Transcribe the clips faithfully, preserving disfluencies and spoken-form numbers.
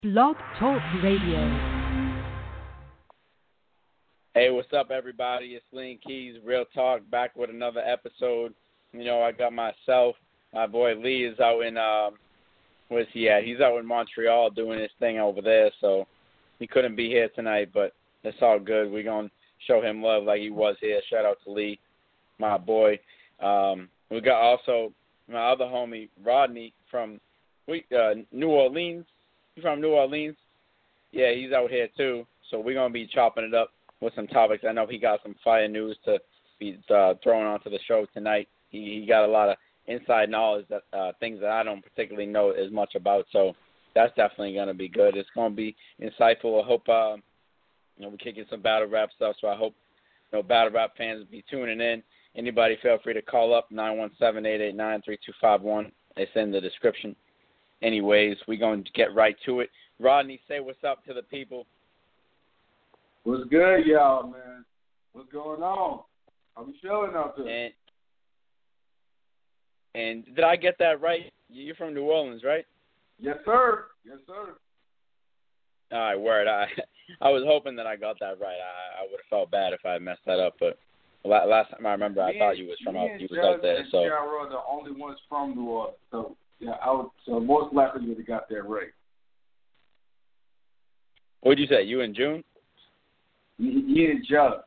Blog Talk Radio. Hey, what's up, everybody? It's Lean Keys, Real Talk, back with another episode. You know, I got myself, my boy Lee is out in, um, where's he at? He's out in Montreal doing his thing over there, so he couldn't be here tonight, but it's all good. We're going to show him love like he was here. Shout out to Lee, my boy. Um, we got also my other homie, Rodney, from we uh, New Orleans. He's from New Orleans. Yeah, he's out here, too, so we're going to be chopping it up with some topics. I know he got some fire news to be uh, throwing onto the show tonight. He, he got a lot of inside knowledge, that uh, things that I don't particularly know as much about. So that's definitely going to be good. It's going to be insightful. I hope uh, you know we can get some battle rap stuff. So I hope you know battle rap fans be tuning in. Anybody, feel free to call up nine one seven, eight eight nine, three two five one. It's in the description. Anyways, we're going to get right to it. Rodney, say what's up to the people. What's good, y'all, man? What's going on? How we feeling out there? And, and did I get that right? You're from New Orleans, right? Yes, sir. Yes, sir. All right, word. I I was hoping that I got that right. I, I would have felt bad if I had messed that up, but last time I remember, I me thought you was from out. You was Judd out there, and so. J R are the only ones from New Orleans, so yeah, I would. So most likely you would have got that right. What did you say? You and June? Me and Judd.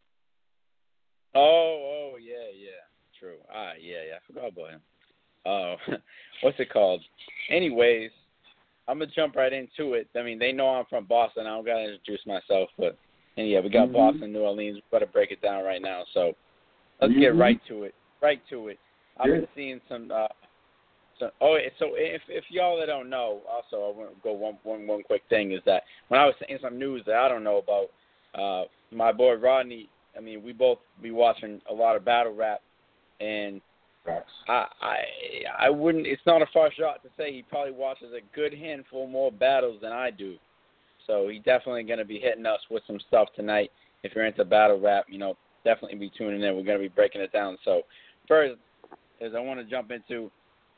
Oh, oh, yeah, yeah. True. All right, yeah, yeah. I forgot about him. Oh, what's it called? Anyways, I'm going to jump right into it. I mean, they know I'm from Boston. I don't got to introduce myself, but, and yeah, we got mm-hmm. Boston, New Orleans. We've got to break it down right now. So let's mm-hmm. get right to it. Right to it. I've yeah. been seeing some, uh, some oh, so if if y'all that don't know, also, I want to go one, one, one quick thing is that when I was seeing some news that I don't know about, uh, my boy Rodney, I mean, we both be watching a lot of battle rap, and I, I I wouldn't. It's not a far shot to say he probably watches a good handful more battles than I do. So he's definitely going to be hitting us with some stuff tonight. If you're into battle rap, you know, definitely be tuning in. We're going to be breaking it down. So first, is I want to jump into.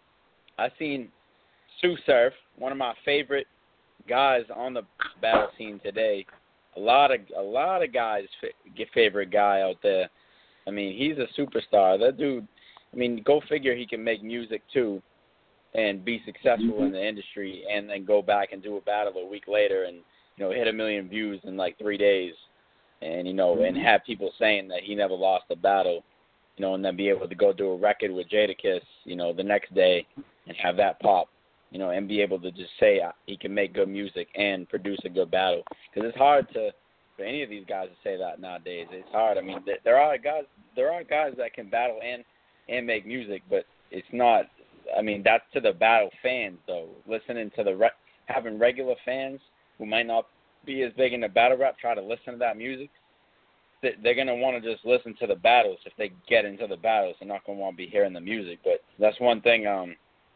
I seen Tsu Surf, one of my favorite guys on the battle scene today. A lot of a lot of guys' fa- favorite guy out there. I mean, he's a superstar. That dude. I mean, go figure he can make music too, and be successful mm-hmm. in the industry, and then go back and do a battle a week later, and you know hit a million views in like three days, and you know, mm-hmm. and have people saying that he never lost a battle, you know, and then be able to go do a record with Jadakiss, you know, the next day, and have that pop. You know, and be able to just say he can make good music and produce a good battle. Because it's hard to for any of these guys to say that nowadays. It's hard. I mean, there are guys, there are guys that can battle and and make music, but it's not. I mean, that's to the battle fans though. Listening to the re- having regular fans who might not be as big into battle rap try to listen to that music. They're gonna want to just listen to the battles if they get into the battles. They're not gonna want to be hearing the music. But that's one thing. Um.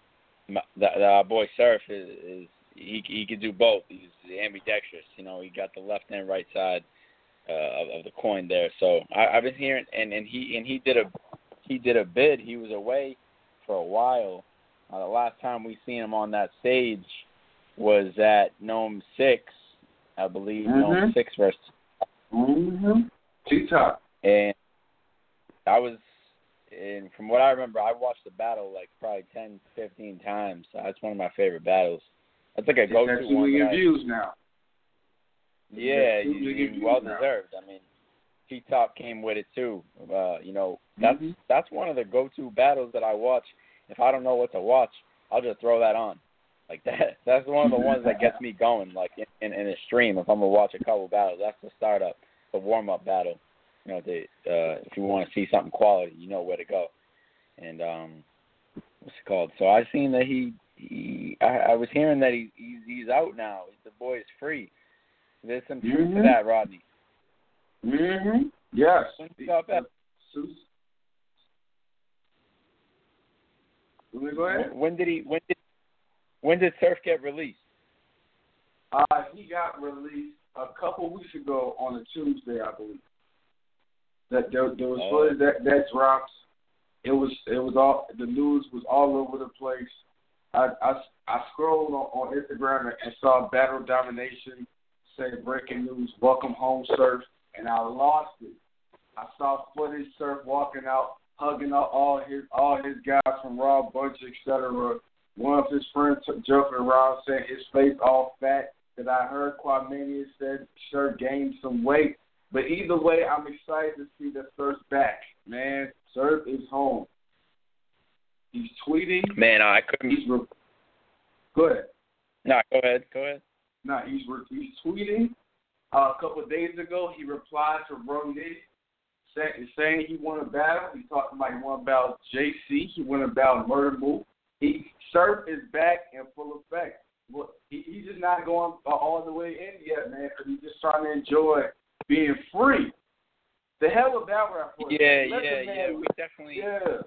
That our boy Surf is, is he he could do both. He's ambidextrous, you know. He got the left and right side uh, of, of the coin there. So I, I've been hearing, and, and he and he did a he did a bid. He was away for a while. Uh, the last time we seen him on that stage was at Gnome Six, I believe. Mm-hmm. Gnome Six versus mm-hmm. T-Top. And I was. And from what I remember, I watched the battle like probably ten, fifteen times. So that's one of my favorite battles. That's like a go-to one. It's two million views now. Yeah, you, you well deserved. I mean, T-Top came with it too. Uh, you know, that's mm-hmm. that's one of the go-to battles that I watch. If I don't know what to watch, I'll just throw that on. Like that. That's one of the ones that gets me going. Like in, in, in a stream, if I'm gonna watch a couple battles, that's the startup, the warm-up battle. You know, the, uh, if you want to see something quality, you know where to go. And um, what's it called? So I seen that he, he I, I was hearing that he, he's, he's out now. The boy is free. There's some truth mm-hmm. to that, Rodney. Mm-hmm. Yes. Stop that. Go ahead. When, when did he? When did? When did Surf get released? Uh, he got released a couple weeks ago on a Tuesday, I believe. That there, there was oh. footage that that dropped. It was it was all the news was all over the place. I, I, I scrolled on, on Instagram and saw Battle Domination say breaking news, welcome home, Surf, and I lost it. I saw footage, Surf walking out, hugging all, all his all his guys from Raw, Bunch, et cetera. One of his friends joking around saying his face all fat. That I heard Quamania said Surf gained some weight. But either way, I'm excited to see that Surf's back. Man, Surf is home. He's tweeting. Man, I couldn't. He's re- go ahead. No, go ahead. Go ahead. No, he's re- he's tweeting. Uh, a couple of days ago, he replied to Bro Nitty saying, saying he won a battle. He talked about he won about J C. He won about Murder Move. He Surf is back in full effect. Well, he, he's just not going uh, all the way in yet, man, because he's just trying to enjoy being free. The hell with that rap for you. Yeah, Let yeah, the man- yeah. We definitely. Yeah.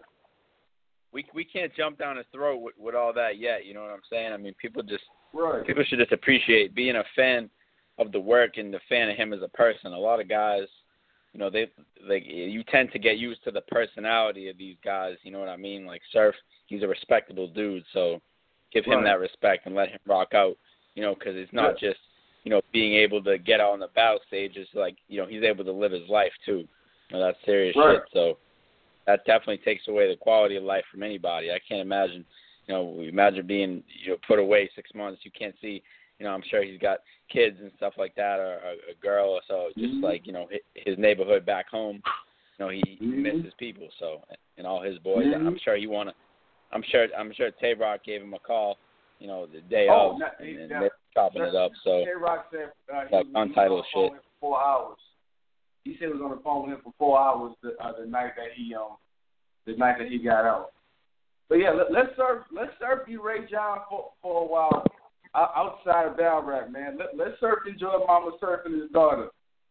We we can't jump down his throat with, with all that yet. You know what I'm saying? I mean, people just Right. people should just appreciate being a fan of the work and a fan of him as a person. A lot of guys, you know, they like you tend to get used to the personality of these guys. You know what I mean? Like Surf, he's a respectable dude, so give him Right. that respect and let him rock out. You know, because it's not Yeah. just you know being able to get out on the battle stage. It's like you know he's able to live his life too. You know, that's serious Right. shit. So that definitely takes away the quality of life from anybody. I can't imagine, you know, imagine being, you know, put away six months. You can't see, you know, I'm sure he's got kids and stuff like that, or a, a girl or so. Just Mm-hmm. like, you know, his neighborhood back home, you know, he, he Mm-hmm. misses people. So, and all his boys, Mm-hmm. I'm sure he wanna, I'm sure, I'm sure Tay Rock gave him a call, you know, the day Oh, of, not- and, and yeah. they're chopping it up. So, K-Rock said uh, he, like he was untitled on the phone shit. for four hours. He said he was on the phone with him for four hours the, uh, the night that he um the night that he got out. But yeah, let, let's surf let's surf you Ray John for for a while uh, outside of battle rap, man. Let let's surf enjoy Mama Surf and his daughter.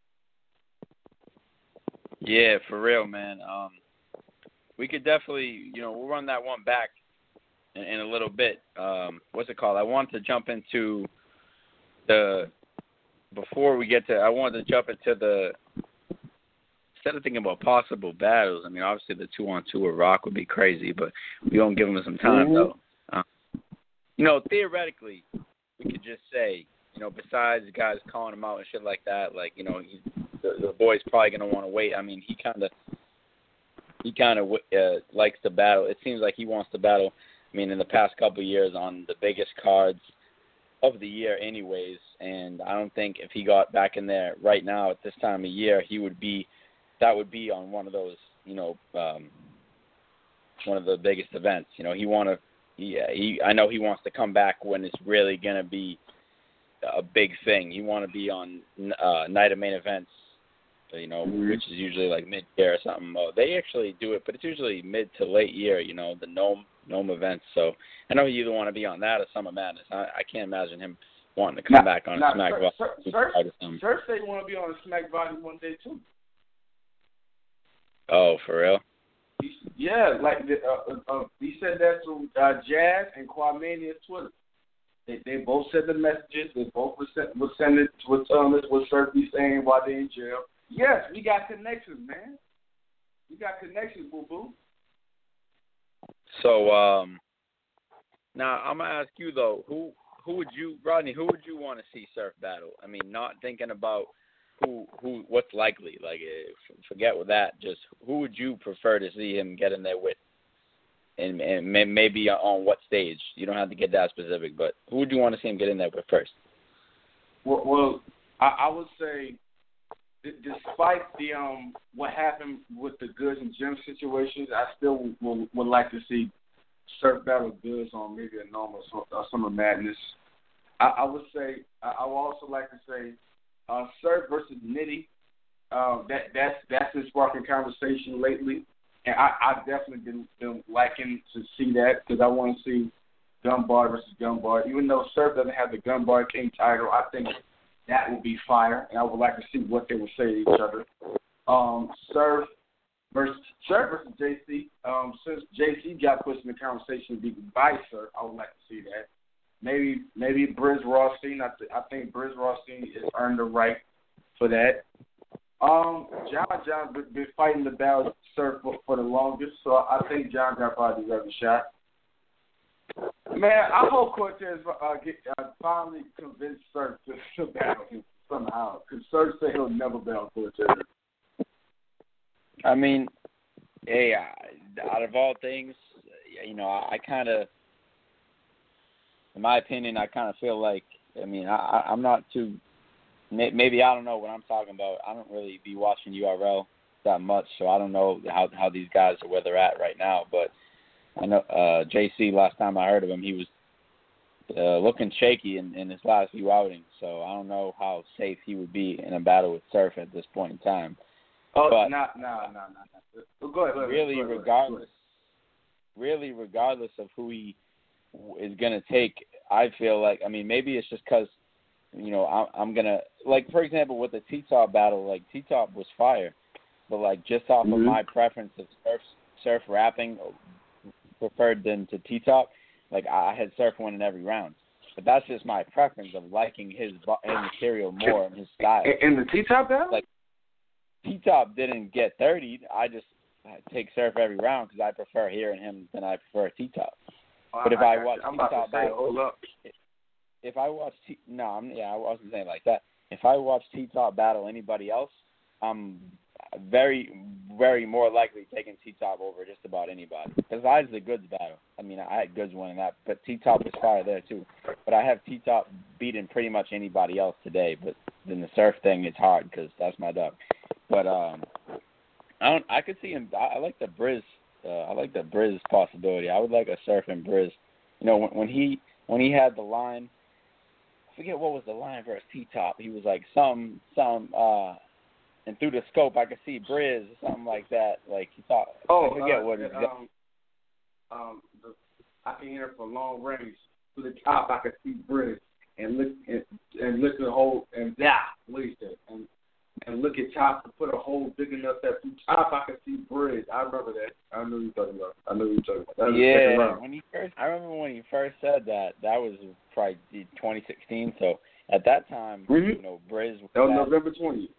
Yeah, for real, man. Um, we could definitely, you know, we'll run that one back in, in a little bit. Um, what's it called? I wanted to jump into the before we get to. I wanted to jump into the instead of thinking about possible battles. I mean, obviously the two on two with Rock would be crazy, but we don't give him some time Mm-hmm. though. Um, you know, theoretically, we could just say, you know, besides guys calling him out and shit like that, like you know, he, the, the boy's probably gonna want to wait. I mean, he kind of he kind of uh, likes to battle. It seems like he wants to battle. I mean, in the past couple of years on the biggest cards of the year anyways, and I don't think if he got back in there right now at this time of year, he would be, that would be on one of those, you know, um, one of the biggest events. You know, he want to, he, he, I know he wants to come back when it's really going to be a big thing. He want to be on uh, night of main events, you know, Mm-hmm. which is usually like mid-year or something. Uh, they actually do it, but it's usually mid to late year, you know, the Gnome, Gnome events. So I know you either want to be on that or Summer Madness. I, I can't imagine him wanting to come Nah, back on nah, a Smack Sir- Volume Sir- two Sir- card or something. Surf said he want to be on the Smack Volume one day too. Oh, for real? He, yeah, like the, uh, uh, he said that to uh, Jazz and Quamania's Twitter. They they both sent the messages. They both were sent was sending was telling us what Surf be saying while they're in jail. Yes, we got connections, man. We got connections, boo boo. So um, now I'm gonna ask you though, who who would you, Rodney? Who would you want to see Surf battle? I mean, not thinking about who who what's likely. Like, uh, forget with that. Just who would you prefer to see him get in there with? And, and may, maybe on what stage? You don't have to get that specific, but who would you want to see him get in there with first? Well, well I, I would say, d- despite the um what happened with the Goods and Gems situations, I still would, would like to see Surf battle Goods on maybe a normal uh, Summer Madness. I, I would say I, I would also like to say uh, Surf versus Nitty. Uh, that that's that's been sparking conversation lately. And I, I definitely been, been liking to see that because I want to see Gunbar versus Gunbar. Even though Surf doesn't have the Gunbar King title, I think that would be fire, and I would like to see what they would say to each other. Um, Surf versus Surf versus J C. Um, since J C got pushed in the conversation to be by Surf, I would like to see that. Maybe maybe Briz Rothstein. I, th- I think Briz Rothstein has earned the right for that. Um, John John been, been fighting the battle Surf for, for the longest, so I think John John probably deserves a shot. Man, I hope Cortez uh, get, uh, finally convinced Surf to, to battle him somehow. Because Surf said he'll never battle Cortez. I mean, hey, uh, out of all things, you know, I, I kind of, in my opinion, I kind of feel like, I mean, I, I'm not too, maybe I don't know what I'm talking about. I don't really be watching U R L that much, so I don't know how how these guys are where they're at right now. But I know uh, J C, last time I heard of him, he was uh, looking shaky in, in his last few outings, so I don't know how safe he would be in a battle with Surf at this point in time. Oh, but no, no, no, no. Go ahead, go ahead. Really, go ahead, regardless, go ahead. really, regardless of who he is going to take, I feel like, I mean, maybe it's just because, you know, I'm, I'm going to, like, for example, with the T-Top battle, like, T-Top was fire, but, like, just off mm-hmm. of my preference of Surf, surf rapping preferred than to T-Top, like, I had Surf winning every round. But that's just my preference of liking his, his material more and his style. In the T-Top battle? Like, T-Top didn't get thirty. I just take Surf every round because I prefer hearing him than I prefer T-Top. Oh, but if I, I watch I'm about T-Top to say, battle, hold up. if I watch T, no, I'm, yeah, I wasn't saying like that. If I watch T-Top battle anybody else, I'm very, very more likely taking T-Top over just about anybody. Besides the Goods battle, I mean, I had Goods winning that, but T-Top was fire there too. But I have T-Top beating pretty much anybody else today. But then the Surf thing, it's hard because that's my dog. But um, I don't. I could see him. I, I like the Briz. Uh, I like the Briz possibility. I would like a Surf and Briz. You know, when, when he when he had the line, I forget what was the line versus T-Top. He was like some some. Uh, and through the scope, I could see Briz or something like that. Like he thought. Oh, I forget uh, what. uh, um, um, the, I can hear it from long range. To the top, I could see Briz and look and, and look at the hole and yeah, what he said and. And look at top to put a hole big enough that through top I could see Briz. I remember that. I knew you were talking about. I knew you were talking about. That was yeah, when he first, I remember when he first said that. That was probably twenty sixteen. So at that time, mm-hmm. you know, Briz was that was at, November twentieth.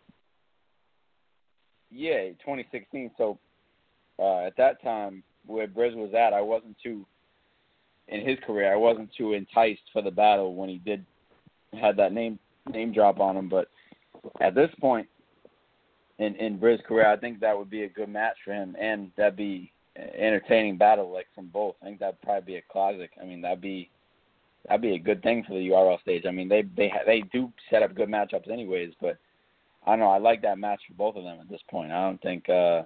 Yeah, twenty sixteen. So uh, at that time, where Briz was at, I wasn't too in his career. I wasn't too enticed for the battle when he did had that name name drop on him, but. At this point in in Briz's career, I think that would be a good match for him, and that'd be an entertaining battle, like from both. I think that'd probably be a classic. I mean, that'd be that'd be a good thing for the U R L stage. I mean, they they they do set up good matchups anyways, but I don't know. I like that match for both of them at this point. I don't think, uh,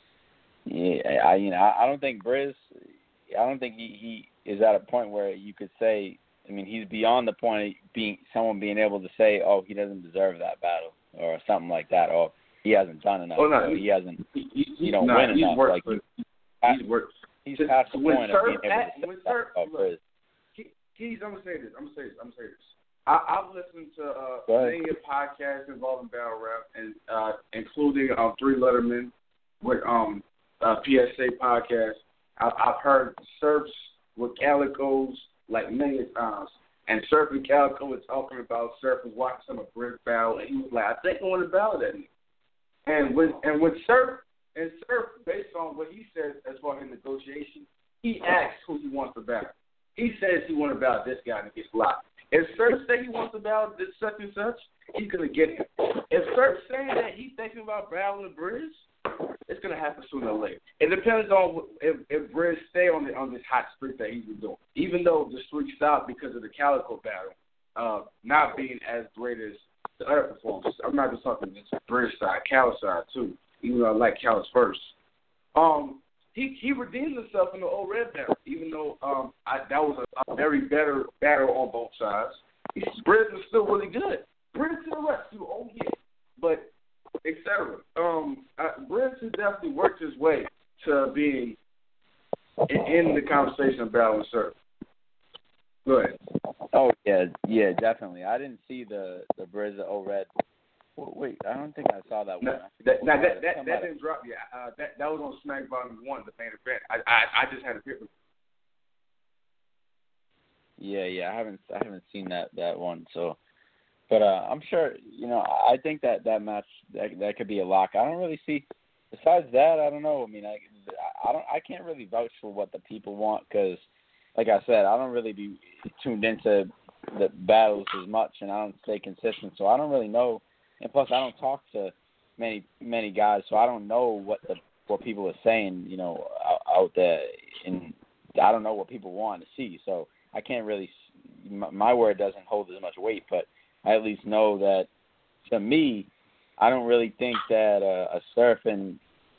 yeah, I you know I, I don't think Briz, I don't think he, he is at a point where you could say. I mean, he's beyond the point of being someone being able to say, "Oh, he doesn't deserve that battle," or something like that, or he hasn't done enough, oh, no, or he, he hasn't, he, he, you know, no, win he's enough. Worked like for, he, he's worked. He's past the when point Surf, of being able at, to say when that Surf, about look, Briz. he, he's. I'm gonna say this. I'm gonna say this. I'm gonna say this. I, I've listened to uh, many podcasts involving battle rap, and uh, including um, Three Letterman with um uh, P S A podcast. I've, I've heard Surfs with Calicos like many times. And Surf and Calico was talking about Surf was watching some of Briz battle, and he was like, I think I want to battle that nigga. And when and when Surf and Surf, based on what he says as far as negotiation, he asks who he wants to battle. He says he wants to battle this guy and it gets locked. If Surf says he wants to battle this such and such, he's gonna get him. If Surf saying that he's thinking about battling Briz, it's gonna happen sooner or later. It depends on if, if Briz stay on the, on this hot streak that he's been doing. Even though the streak stopped because of the Calico battle uh, not being as great as the other performances. I'm not just talking this Briz side, Cal side too. Even though I like Cal's first. Um, he he redeemed himself in the old red battle. Even though um I, that was a, a very better battle on both sides. He, Briz was still really good. Briz to the rescue. Oh yeah, but. et cetera. Um, uh, Briz has definitely worked his way to being in, in the conversation of battle and Surf. Go ahead. Oh yeah, yeah, definitely. I didn't see the the Briz O Red. Wait, I don't think I saw that no, one. That that that, that, that didn't drop yet. Uh, that that was on Smack Volume One, the main event. I I, I just had a bit. Yeah, yeah, I haven't I haven't seen that that one. So. But uh, I'm sure, you know, I think that that match that that could be a lock. I don't really see. Besides that, I don't know. I mean, I, I don't. I can't really vouch for what the people want because like I said, I don't really be tuned into the battles as much, and I don't stay consistent, so I don't really know. And plus, I don't talk to many many guys, so I don't know what the what people are saying, you know, out, out there, and I don't know what people want to see. So I can't really. My, my word doesn't hold as much weight, but I at least know that to me, I don't really think that uh, a Surf and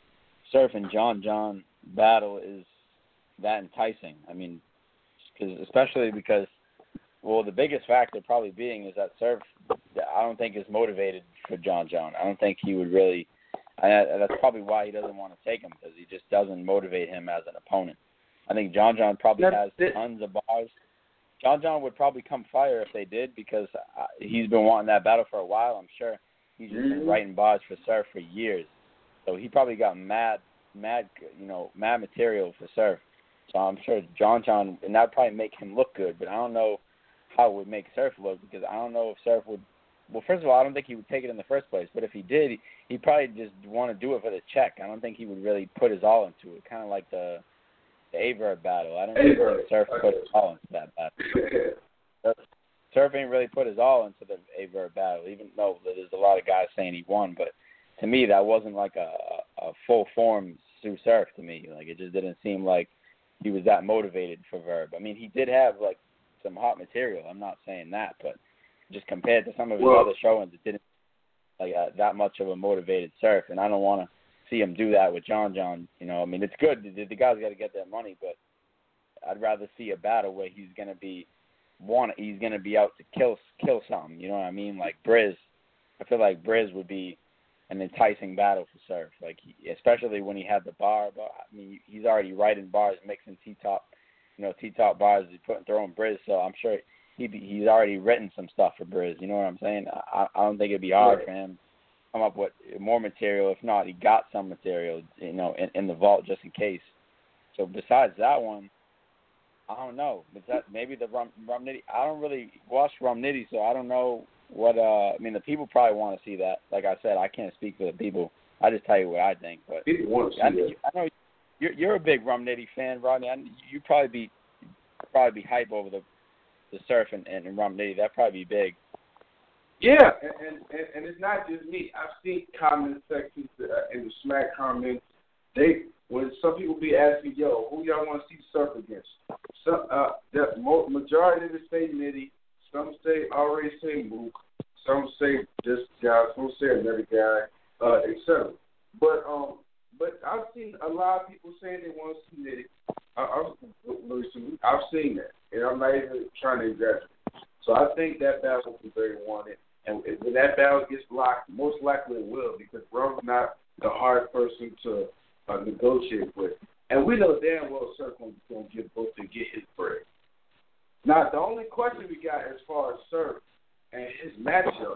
Surf and John John battle is that enticing. I mean, cause especially because, well, the biggest factor probably being is that Surf, I don't think is motivated for John John. I don't think he would really. I, that's probably why he doesn't want to take him, because he just doesn't motivate him as an opponent. I think John John probably That's has it. tons of bars. John John would probably come fire if they did, because uh, he's been wanting that battle for a while. I'm sure he's just Mm-hmm. been writing bars for Surf for years. So he probably got mad, mad, you know, mad material for Surf. So I'm sure John John, and that would probably make him look good, but I don't know how it would make Surf look, because I don't know if Surf would. Well, first of all, I don't think he would take it in the first place. But if he did, he'd probably just want to do it for the check. I don't think he would really put his all into it. Kind of like the the Averb battle. I don't think Averb. Surf put his all into that battle. Surf, Surf ain't really put his all into the Averb battle, even though there's a lot of guys saying he won. But to me, that wasn't like a, a full form Sue Surf to me. Like, it just didn't seem like he was that motivated for Verb. I mean, he did have like some hot material. I'm not saying that, but just compared to some of his Well, other showings, it didn't like uh, that much of a motivated Surf, and I don't want to see him do that with John John. You know, I mean, it's good. The, the guy's got to get that money, but I'd rather see a battle where he's gonna be one. He's gonna be out to kill kill something. You know what I mean? Like Briz. I feel like Briz would be an enticing battle for Surf. Like, he, especially when he had the bar. But I mean, he's already writing bars, mixing T-top, you know, T-top bars. He's putting throwing Briz, so I'm sure. He he's already written some stuff for Briz. You know what I'm saying? I I don't think it'd be hard right. for him to come up with more material. If not, he got some material, you know, in, in the vault just in case. So besides that one, I don't know. But that maybe the Rum, Rum Nitty. I don't really watch Rum Nitty, so I don't know what. Uh, I mean, the people probably want to see that. Like I said, I can't speak for the people. I just tell you what I think. But People want to see I, that. I know you're you're a big Rum Nitty fan, Rodney. I, you probably be probably be hype over the. The Surf and, and Rum Nitty, that'd probably be big. Yeah, and, and and it's not just me. I've seen comment sections uh, in the Smack comments. They when some people be asking, "Yo, who y'all want to see Surf against?" Some uh, the majority of it say Nitty. Some say already say Mook. Some say this guy. Some say another guy, uh, et cetera. But um, but I've seen a lot of people saying they want to see Nitty. I, I've, I've seen that, and I'm not even trying to exaggerate. So I think that battle will be very wanted. And if, when that battle gets locked, most likely it will, because Rum's not the hard person to uh, negotiate with. And we know damn well Surf is going to get both to get his bread. Now, the only question we got as far as Surf and his matchup,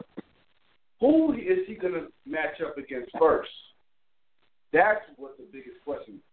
who is he going to match up against first? That's what the biggest question is.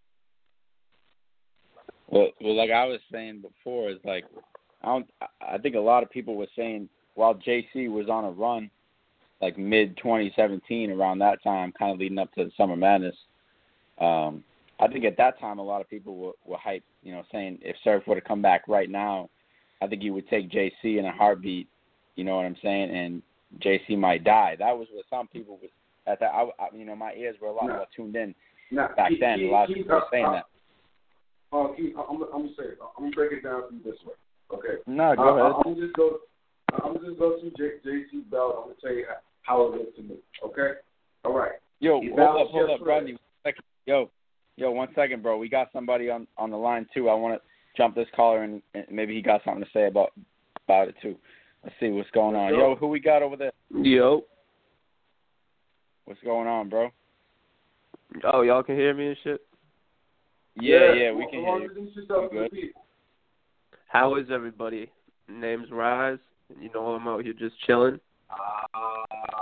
Well, well, like I was saying before, is like I don't. I think a lot of people were saying while J C was on a run, like mid twenty seventeen, around that time, kind of leading up to the Summer Madness. Um, I think at that time a lot of people were, were hyped, you know, saying if Surf were to come back right now, I think he would take J C in a heartbeat. You know what I'm saying? And J C might die. That was what some people was at that. I, I, you know, my ears were a lot No. more tuned in Now, back he, then. he, a lot of he, people were saying uh, that. Uh, he, I'm, I'm gonna say it. I'm gonna break it down to you this way. Okay. No, go uh, ahead. I'm gonna just go. I'm gonna just go through J- JC belt. I'm gonna tell you how it looks to me. Okay. All right. Yo, He hold balanced up, hold Jeff up, Rodney. Fred. One second. Yo, yo, one second, bro. We got somebody on, on the line too. I want to jump this caller and, and maybe he got something to say about about it too. Let's see what's going on. Yo, who we got over there? Yo. What's going on, bro? Oh, y'all can hear me and shit? Yeah, yeah, we can Well, hear you. introduce yourself You to the good? people. How is everybody? Name's Rise. You know I'm out here just chilling. Ah.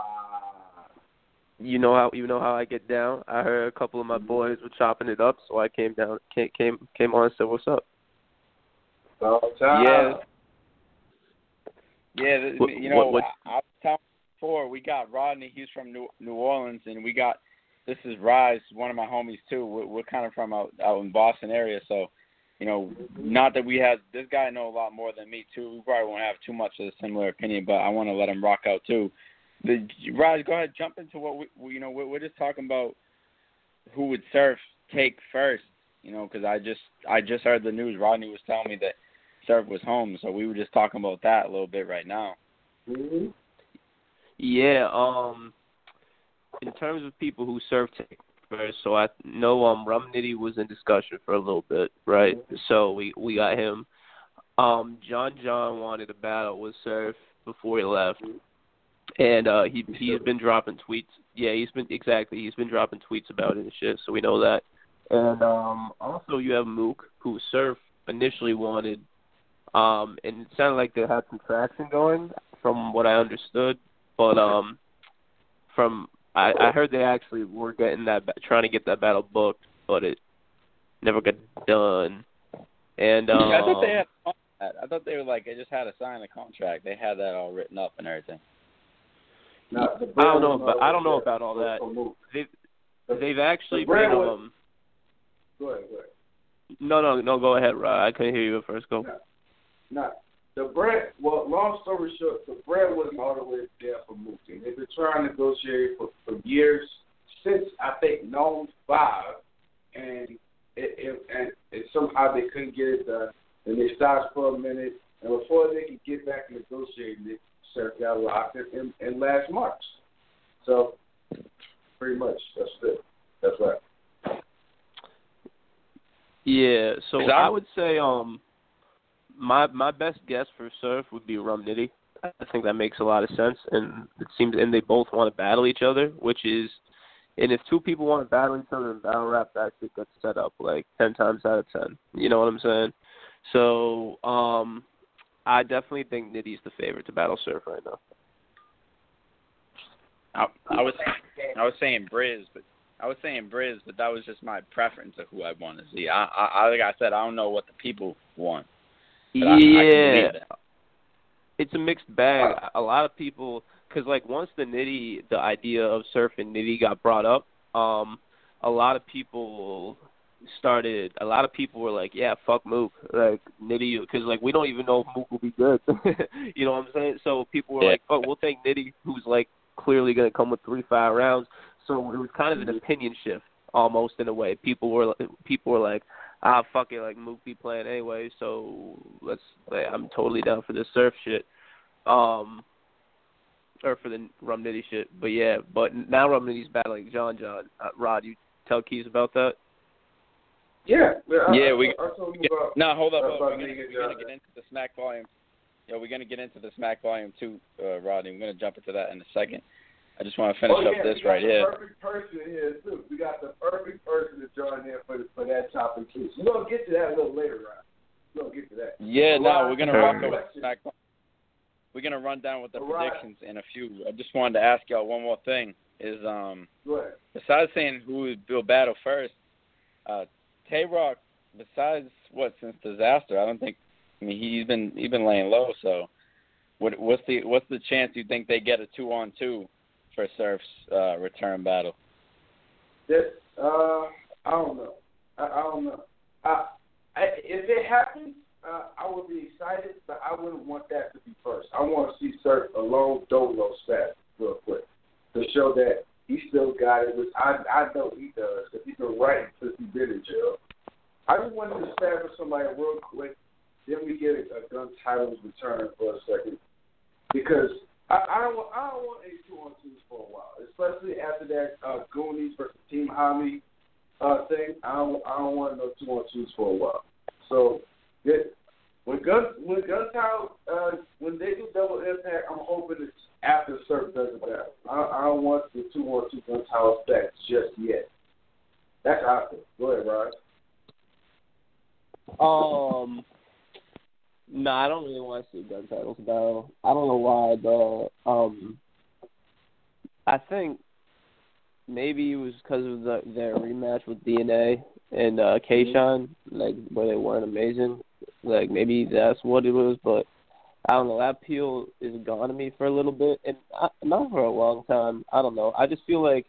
You know how you know how I get down. I heard a couple of my boys were chopping it up, so I came down, came came, came on and said, "What's up?" About time. Yeah. Yeah, th- What- you know, what- what- I, I was telling you before, we got Rodney. He's from New, New Orleans, and we got, this is Rise, one of my homies too. We're, we're kind of from out, out in Boston area, so, you know, not that we have this guy know a lot more than me too. We probably won't have too much of a similar opinion, but I want to let him rock out too. The, Raj, go ahead, jump into what we, we you know, we're, we're just talking about who would Surf take first, you know, because I just I just heard the news. Rodney was telling me that Surf was home, so we were just talking about that a little bit right now. Mm-hmm. Yeah, um, in terms of people who Surf take first, so I know um Rum Nitty was in discussion for a little bit, right? So we we got him. Um, John John wanted a battle with Surf before he left, and uh, he he's been dropping tweets. Yeah, he's been exactly he's been dropping tweets about it and shit. So we know that. And um, also you have Mook, who Surf initially wanted, um, and it sounded like they had some traction going, from what I understood. But um, from I, I heard they actually were getting that trying to get that battle booked, but it never got done. And um, yeah, I thought they had. I thought they were like they just had to sign a contract. They had that all written up and everything. Now, I don't know, but I don't know about all that. They've they've actually been um. Go ahead, go ahead. No, no, no. Go ahead, Rod. I couldn't hear you at first. Go. No, no. The bread. Well, long story short, the bread wasn't all the way there for Mook. They've been trying to negotiate for, for years since I think known five, and it, it and it, somehow they couldn't get it done. And they stopped for a minute, and before they could get back and negotiate it, Surf got locked in, in, in last March. So, pretty much, that's it. That's right. Yeah, so I would say um, my my best guess for Surf would be Rum Nitty. I think that makes a lot of sense, and it seems, and they both want to battle each other, which is, and if two people want to battle each other in battle rap, that shit gets set up like ten times out of ten. You know what I'm saying? So, um, I definitely think Nitty's the favorite to battle Surf right now. I, I was I was saying Briz, but I was saying Briz, but that was just my preference of who I want to see. I, I like I said, I don't know what the people want. Yeah, I, I it's a mixed bag. A lot of people, because like once the Nitty, the idea of Surf and Nitty got brought up, um, a lot of people started. A lot of people were like, "Yeah, fuck Mook, like Nitty," because like we don't even know if Mook will be good. You know what I'm saying? So people were yeah. like, "Fuck, we'll take Nitty, who's like clearly going to come with three five rounds." So it was kind of an opinion shift, almost in a way. People were people were like, "Ah, fuck it, like Mook be playing anyway, so let's." Like, I'm totally down for this Surf shit, um, or for the Rum Nitty shit. But yeah, but now Rum Nitty's battling John John. Uh, Rod, you tell Keys about that? Yeah, yeah. I, yeah, I, we. I told you about, no, hold up, hold up. about We're gonna, we're gonna get into the Smack volume. Yeah, we're gonna get into the Smack volume too, uh, Rodney. We're gonna jump into that in a second. I just want to finish oh, up yeah, this we got right the here. Perfect person here too. We got the perfect person to join in for the, for that topic too. We're gonna get to that a little later, Rod. We're gonna get to that. Yeah, no, we're gonna rock Right. over the Smack. We're gonna run down with the Right. predictions in a few. I just wanted to ask y'all one more thing. Is um Go ahead. besides saying who will battle first, uh, Tay Rock. Besides what since Disaster, I don't think. I mean, he's been he's been laying low. So, what what's the what's the chance you think they get a two on two for Surf's uh, return battle? That, uh, I don't know. I, I don't know. I, I, if it happens, uh, I would be excited, but I wouldn't want that to be first. I want to see Surf alone dolo stat real quick to show that he still got it, which I I know he does because he's been writing since he's been in jail. I just wanted to stab with somebody real quick, then we get a, a gun titles return for a second, because I, I don't want I don't want a two on twos for a while, especially after that uh, Goonies versus Team Hami uh, thing. I don't I don't want no two on twos for a while. So it, when gun when gun title uh, when they do double impact, I'm hoping it's after Surf does it better. I, I don't want the two on two gun title stacks just yet. That's how I feel. Go ahead, Rod. Um, no, I don't really want to see gun titles battle. I don't know why, but um, I think maybe it was because of the, their rematch with D N A and uh, K-Shine, like where they weren't amazing. Like maybe that's what it was, but I don't know. That appeal is gone to me for a little bit, and I, not for a long time. I don't know. I just feel like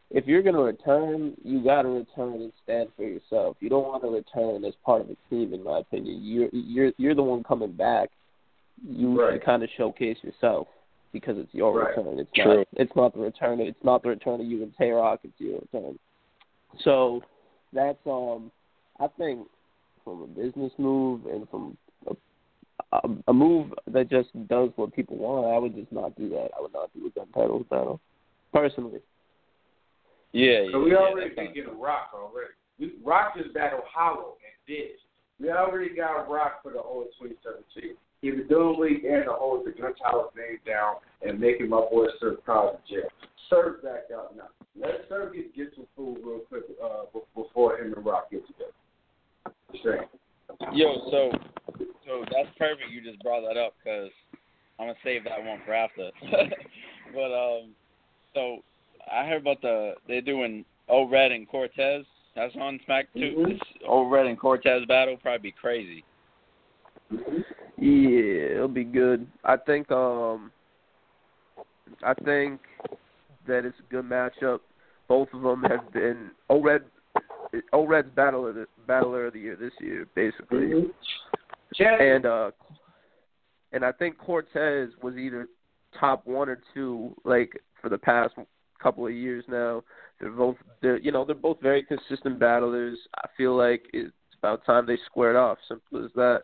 if you're going to return, you got to return and stand for yourself. You don't want to return as part of a team, in my opinion. You're you're you're the one coming back. You Right. should kind of showcase yourself because it's your Right. return. It's True. not it's not the return. It's not the return of you and Tay-Rock. It's your return. So that's um I think from a business move and from a, a, a move that just does what people want, I would just not do that. I would not do a gun titles battle personally. Yeah, yeah. So we yeah, already that's thinking of Rock already. We, Rock just battled Hollow and did. We already got Rock for the whole twenty seventeen. He was doing league and to hold the gun titles name down and making my boy Surf proud in jail. Surf back out now. Let Surf get, get some food real quick uh, before him and Rock get together. Sure. Yo, so so that's perfect. You just brought that up because I'm gonna save that one for after. But um, so I heard about the they're doing O-Red and Cortez. That's on Smack too. Mm-hmm. This O-Red and Cortez battle will probably be crazy. Mm-hmm. Yeah, it'll be good. I think um I think that it's a good matchup. Both of them have been O-Red O-Red's battler of the, battler of the year this year, basically. Mm-hmm. And uh and I think Cortez was either top one or two, like for the past couple of years now. They're both they're you know, they're both very consistent battlers. I feel like it's about time they squared off. Simple as that.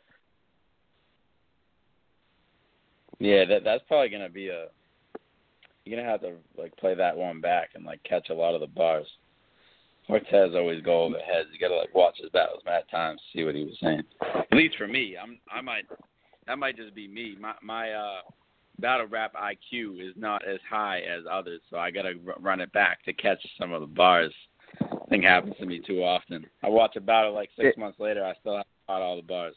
Yeah, that that's probably gonna be a. You're gonna have to like play that one back and like catch a lot of the bars. Cortez always go over heads. You gotta like watch his battles mad times, see what he was saying. At least for me, I'm I might that might just be me. My my uh, battle rap I Q is not as high as others, so I gotta r- run it back to catch some of the bars. I think happens to me too often. I watch a battle like six it, months later, I still haven't caught all the bars.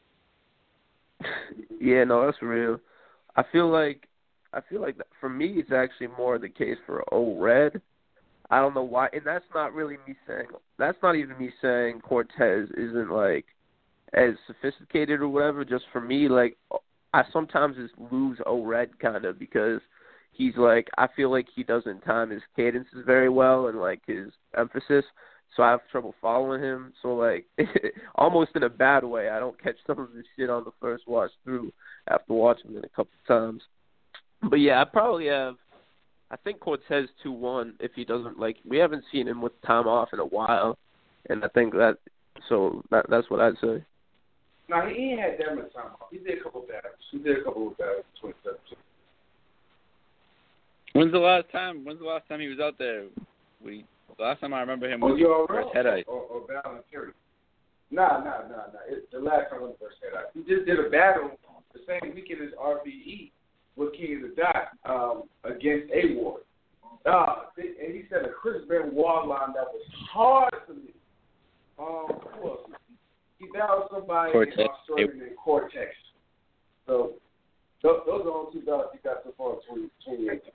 Yeah, no, that's real. I feel like I feel like that for me it's actually more the case for O-Red. I don't know why, and that's not really me saying. That's not even me saying Cortez isn't like as sophisticated or whatever. Just for me, like I sometimes just lose O-Red kind of because he's like I feel like he doesn't time his cadences very well and like his emphasis. So I have trouble following him. So, like, almost in a bad way, I don't catch some of his shit on the first watch through after watching it a couple times. But, yeah, I probably have – I think Cortez two one if he doesn't – like, we haven't seen him with time off in a while. And I think that – so that, that's what I'd say. No, he ain't had that much time off. He did a couple of battles. He did a couple of battles in twenty seventeen. When's the last time? When's the last time he was out there? We the last time I remember him was oh, first head ice. Or, or, or battling Terry. Nah, nah, nah, nah. It, the last time was first head ice. He just did a battle the same weekend as R B E with King of the Dot um, against A Ward. Uh, and he said a Chris Benoit line that was hard for me. Um, who else? He battled somebody Cortex. in Australia named Cortex. So those, those are the only two battles he got so far in twenty eighteen.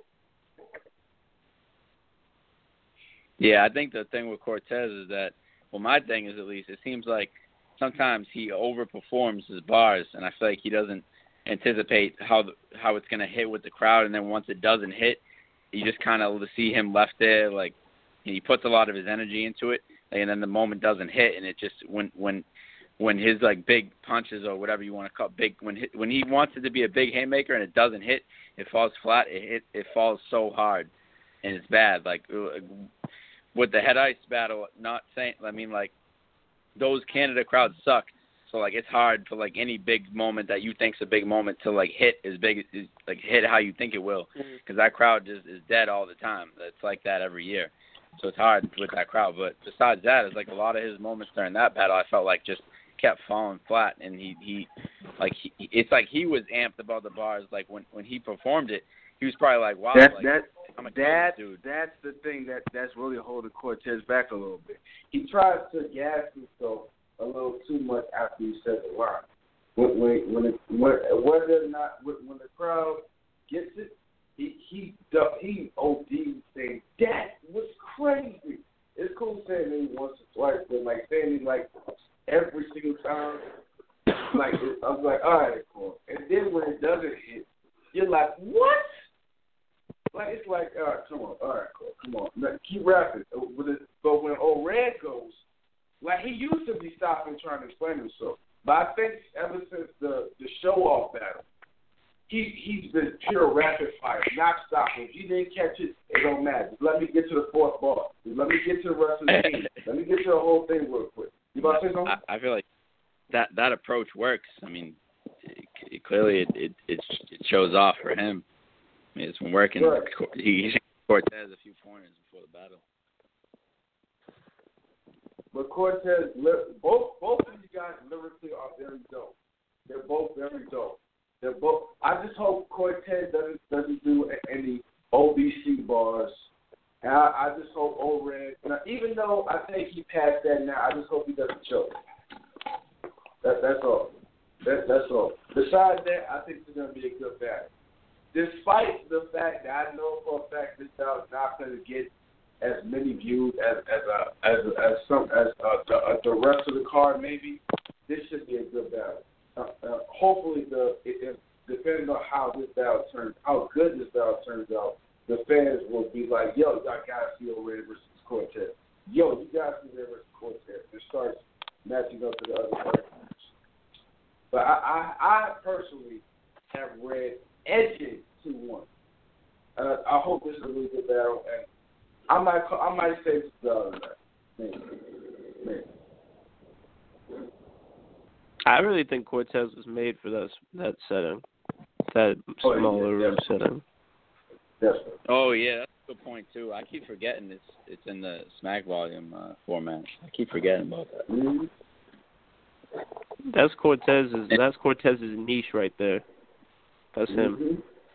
Yeah, I think the thing with Cortez is that, well, my thing is at least, it seems like sometimes he overperforms his bars, and I feel like he doesn't anticipate how the, how it's going to hit with the crowd, and then once it doesn't hit, you just kind of see him left there, like, he puts a lot of his energy into it, and then the moment doesn't hit, and it just, when when when his, like, big punches or whatever you want to call it, big, when, when he wants it to be a big haymaker and it doesn't hit, it falls flat, it hit, it falls so hard, and it's bad, like, with the head ice battle, not saying, I mean, like, those Canada crowds suck. So, like, it's hard for, like, any big moment that you think's a big moment to, like, hit as big as, like, hit how you think it will. Because that crowd just is dead all the time. It's like that every year. So it's hard with that crowd. But besides that, it's like a lot of his moments during that battle, I felt like just kept falling flat. And he, he like, he, it's like he was amped about the bars. Like, when, when he performed it, he was probably like, wow, That, like, that, I'm a that, dude. That's the thing that, that's really holding Cortez back a little bit. He tries to gas himself a little too much after he says the line. When, when, when, it, when whether or not when, when the crowd gets it, he he he O D's saying that was crazy. It's cool saying it once or twice, but like saying it like every single time, like it, I was like, all right, cool. And then when it doesn't hit, you're like, what? like it's like, all right, come on, all right, Cole, come on, now, keep rapping. But when old Red goes, like he used to be stopping trying to explain himself, but I think ever since the the show off battle, he he's been pure rapid fire, not stopping. If you didn't catch it, it don't matter. Just let me get to the fourth ball. Just let me get to the rest of the game. Let me get to the whole thing real quick. You about to say something? I, I feel like that that approach works. I mean, it, it, clearly it, it it it shows off for him. I mean, it's been working. Right. He, he Cortez a few pointers before the battle. But Cortez, both both of these guys lyrically are very dope. They're both very dope. They're both. I just hope Cortez doesn't doesn't do any O B C bars. And I, I just hope O-Red, even though I think he passed that now, I just hope he doesn't choke. That, that's all. That, that's all. Besides that, I think it's going to be a good battle. Despite the fact that I know for a fact this battle is not going to get as many views as as uh, as as some as uh, the, uh, the rest of the card, maybe this should be a good battle. Uh, uh, hopefully, the it, it, depending on how this battle turns, how good this battle turns out, the fans will be like, "Yo, y'all gotta see O-Red versus Cortez. Yo, you gotta see Red versus Cortez." It starts matching up to the other players. But I, I, I personally have Red edging two one. Uh, I hope this is a really good battle, and I might, I might say it's the other night. Maybe, maybe. I really think Cortez was made for that that setting, that Oh, smaller yeah, room setting. Yes. Oh yeah, that's a good point too. I keep forgetting it's it's in the Smack Volume uh, format. I keep forgetting about that. Mm-hmm. That's Cortez's. That's Cortez's niche right there. That's him. Mm-hmm.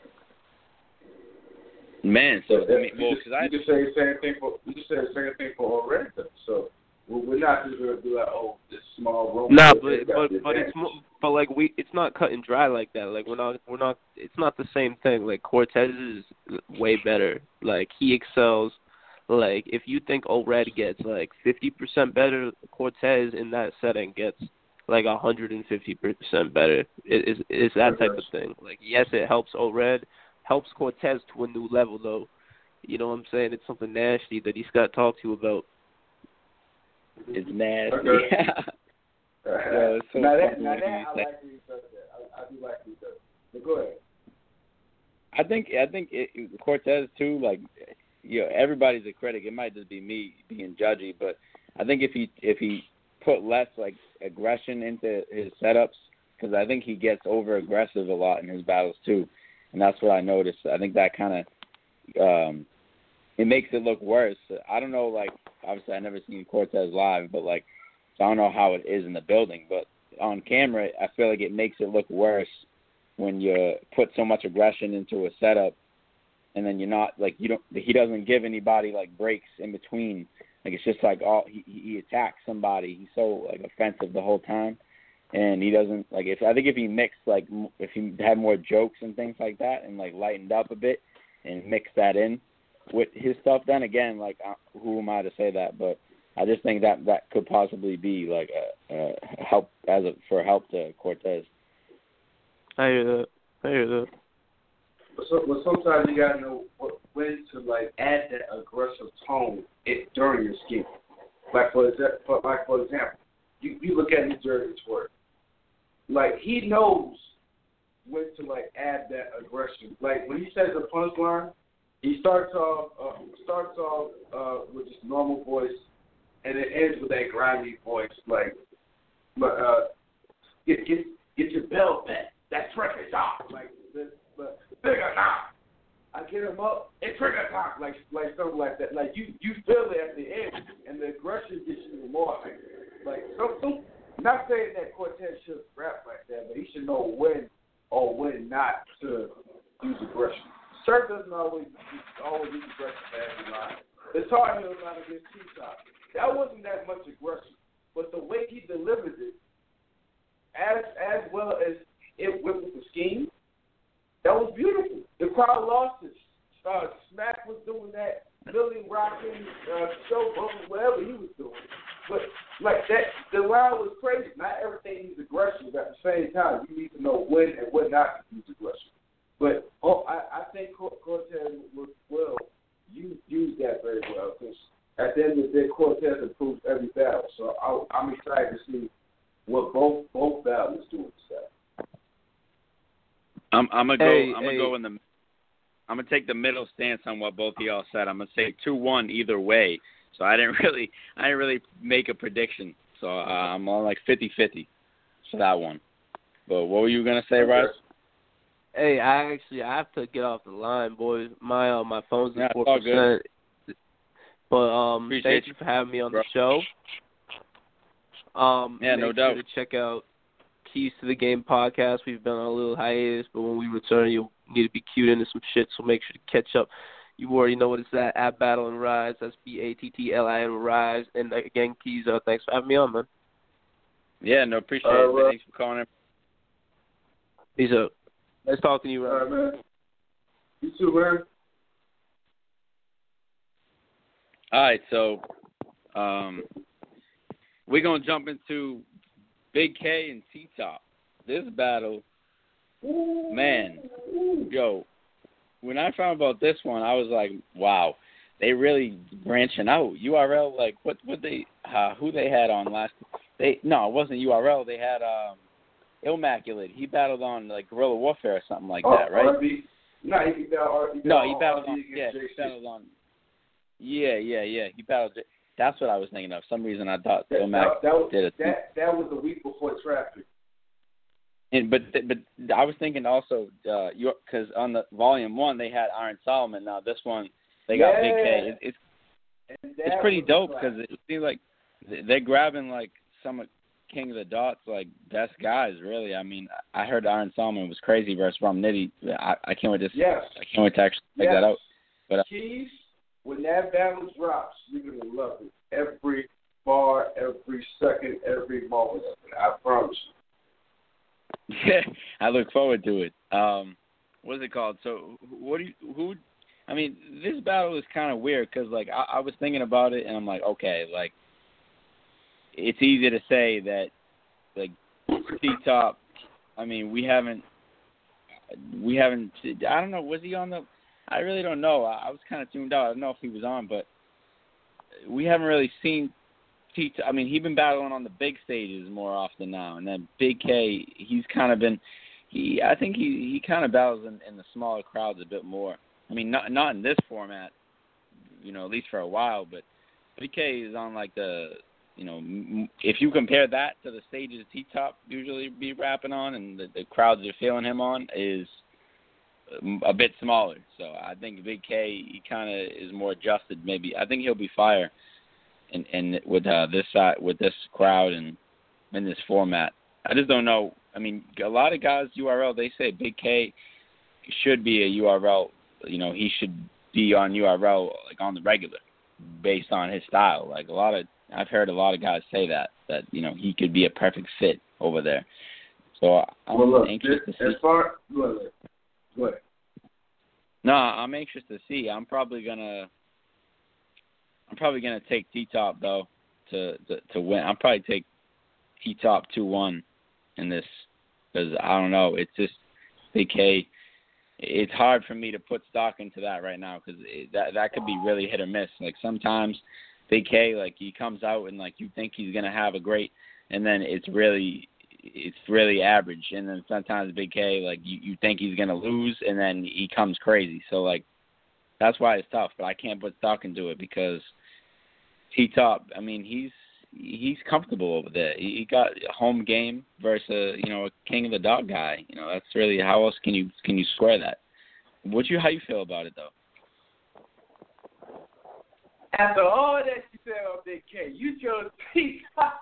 Man, so I mean, well, you because just, I you just say the same thing for you just say the same thing for O-Red. So we're not just gonna be like, oh, this small room. Nah, but but but it's more, but like we, it's not cut and dry like that. Like we're not we're not. It's not the same thing. Like Cortez is way better. Like he excels. Like if you think O-Red gets like fifty percent better, Cortez in that setting gets like a hundred and fifty percent better. It is it's that type of thing. Like yes, it helps O-Red, helps Cortez to a new level though. You know what I'm saying? It's something nasty that he's got to talk to you about. It's nasty. Okay. Yeah, it's so now that, funny now when that you I say- like when he does that. I, I do like when he does that. But go ahead. I think I think it, Cortez too. Like, you know, everybody's a critic. It might just be me being judgy, but I think if he if he put less like aggression into his setups, because I think he gets over aggressive a lot in his battles too, and that's what I noticed. I think that kind of um, it makes it look worse. I don't know, like obviously I never seen Cortez live, but like so I don't know how it is in the building, but on camera I feel like it makes it look worse when you put so much aggression into a setup, and then you're not like you don't. He doesn't give anybody like breaks in between. Like it's just like all he, he attacks somebody. He's so like offensive the whole time, and he doesn't like. If I think if he mixed like if he had more jokes and things like that, and like lightened up a bit, and mixed that in with his stuff, then again, like uh, who am I to say that? But I just think that that could possibly be like a, a help as a for help to Cortez. I hear that. I hear that. But, so, but sometimes you gotta know what, when to like add that aggressive tone it, during your scheme. Like for example, like for example, you, you look at New Jersey Twerk. Like he knows when to like add that aggression. Like when he says a punchline, he starts off uh, starts off uh, with just normal voice, and it ends with that grimy voice. Like, but uh, get get get your belt back. That trigger top, like the the trigger top. I get him up, it trigger top, like like something like that. Like you you feel it at the end, and the aggression gets you even more. Like like some, some not saying that Cortez should rap like that, but he should know when or when not to use aggression. Surf doesn't always always use aggression for every line. The Tar Heel line against T-Top, that wasn't that much aggression, but the way he delivered it, as as well as it went with the scheme, that was beautiful. The crowd lost it. Uh, Smack was doing that, Billy rocking, uh, show whatever he was doing. But like that, the line was crazy. Not everything needs aggression, but at the same time, you need to know when and when not to use aggression. But oh, I, I think Cortez was that Cortez improves every battle. So I, I'm excited to see what both both battles do with that. I'm, I'm gonna go. Hey, I'm hey. gonna go in the. I'm gonna take the middle stance on what both of y'all said. I'm gonna say two one either way. So I didn't really, I didn't really make a prediction. So uh, I'm on like fifty-fifty for that one. But what were you gonna say, Russ? Hey, I actually I have to get off the line, boys. My uh, my phone's Yeah, at it's four all good. percent. But um, Appreciate thank you, you for having me on bro. the show. Um, Yeah, make no sure doubt. to check out Keys to the Game podcast. We've been on a little hiatus, but when we return, you'll need to be cued into some shit. So make sure to catch up. You already know what it's at. At Battle and Rise. That's B A T T L I N Rise. And again, Keys, uh, thanks for having me on, man. Yeah, no, appreciate Uh, it. well, Thanks for calling in. Peace out. Nice talking to you, All Ron. right, man. You too, man. All right, so um, we're gonna jump into Big K and T-Top. This battle, man, yo, when I found about this one, I was like, wow, they really branching out. U R L, like, what, what they, uh, who they had on last? They no, it wasn't U R L. They had um, Immaculate. He battled on like Guerrilla Warfare or something like oh, that, right? R B. No, he battled. He No, he battled battled R on. B Yeah, against he J C. battled on. Yeah, yeah, yeah. He battled. That's what I was thinking of. For some reason I thought That, Ilmac that, that was did it. that, that was the week before Traffic. And but but I was thinking also uh, because on the volume one they had Iron Solomon. Now this one they got yeah. Big K. It, it's And it's that pretty was dope the because it seems like they're grabbing like some of King of the Dots like best guys. Really, I mean I heard Iron Solomon was crazy versus Rum Nitty. I, I can't wait to Yes. I can't wait to actually check Yes. that out. But uh, Keys, when that battle drops, you're gonna love it. Every bar, every second, every moment of it. I promise you. yeah, I look forward to it. Um, what's it called? So, what do you, who? I mean, this battle is kind of weird because, like, I, I was thinking about it, and I'm like, okay, like, it's easy to say that, like, T-Top. I mean, we haven't, we haven't. I don't know. Was he on the? I really don't know. I, I was kind of tuned out. I don't know if he was on, but we haven't really seen. I mean, he's been battling on the big stages more often now, and then Big K, he's kind of been, he, I think he, he kind of battles in, in the smaller crowds a bit more. I mean, not not in this format, you know, at least for a while, but Big K is on like the, you know, m- if you compare that to the stages T-Top usually be rapping on, and the, the crowds are feeling him on, is a bit smaller. So I think Big K, he kind of is more adjusted. Maybe I think he'll be fire. And and with uh, this uh, with this crowd and in this format, I just don't know. I mean, a lot of guys U R L they say Big K should be a U R L. You know, he should be on U R L like on the regular, based on his style. Like a lot of I've heard a lot of guys say that that you know he could be a perfect fit over there. So I'm well, look, anxious this, to see. as far look, go ahead. No, I'm anxious to see. I'm probably gonna. I'm probably gonna take T-Top though to, to to win. I'll probably take T-Top two one in this because I don't know. It's just Big K. It's hard for me to put stock into that right now because that that could be really hit or miss. Like sometimes Big K, like he comes out and like you think he's gonna have a great, and then it's really it's really average. And then sometimes Big K, like you, you think he's gonna lose, and then he comes crazy. So like. That's why it's tough, but I can't put stock into it because T-Top, I mean, he's he's comfortable over there. He got a home game versus a, you know, a King of the Dog guy. You know, that's really how else can you can you square that? What you how you feel about it though? After all that you said on Big K, you chose T-Top.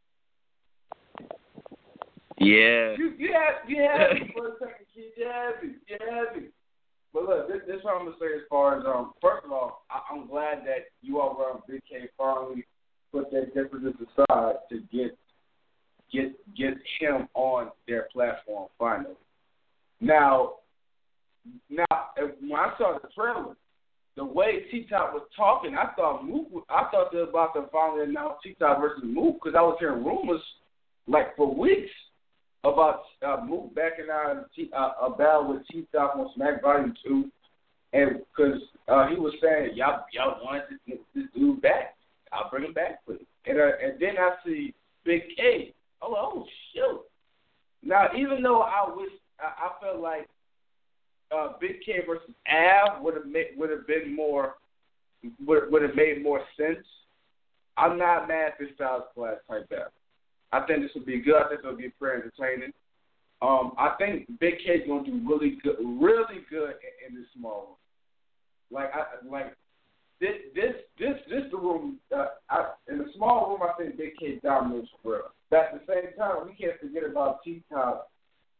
Yeah. You you have you have me for a second, kid. You have me. You have me. But look, this, this is what I'm gonna say as far as um. First of all, I, I'm glad that you all around Big K finally put their differences aside to get get get him on their platform finally. Now, now when I saw the trailer, the way T-Top was talking, I thought Mook. I thought they were about to finally announce T-Top versus Mook because I was hearing rumors like for weeks about uh, Mook backing out T- uh, a battle with T-Top on Smack Volume Two, and because uh, he was saying y'all y'all wanted this, this dude back. I, I'll bring him back for you. And uh, and then I see Big K. Oh, oh shoot! Now, even though I wish I, I felt like uh, Big K versus Av would have would have been more would would have made more sense. I'm not mad at this Styles Clash type battle. I think this will be good. I think it'll be very entertaining. Um, I think Big K's gonna do really good, really good in, in this small room. Like I like this this this this the room. Uh, I, in the small room, I think Big K dominates for real. But at the same time, we can't forget about T-Top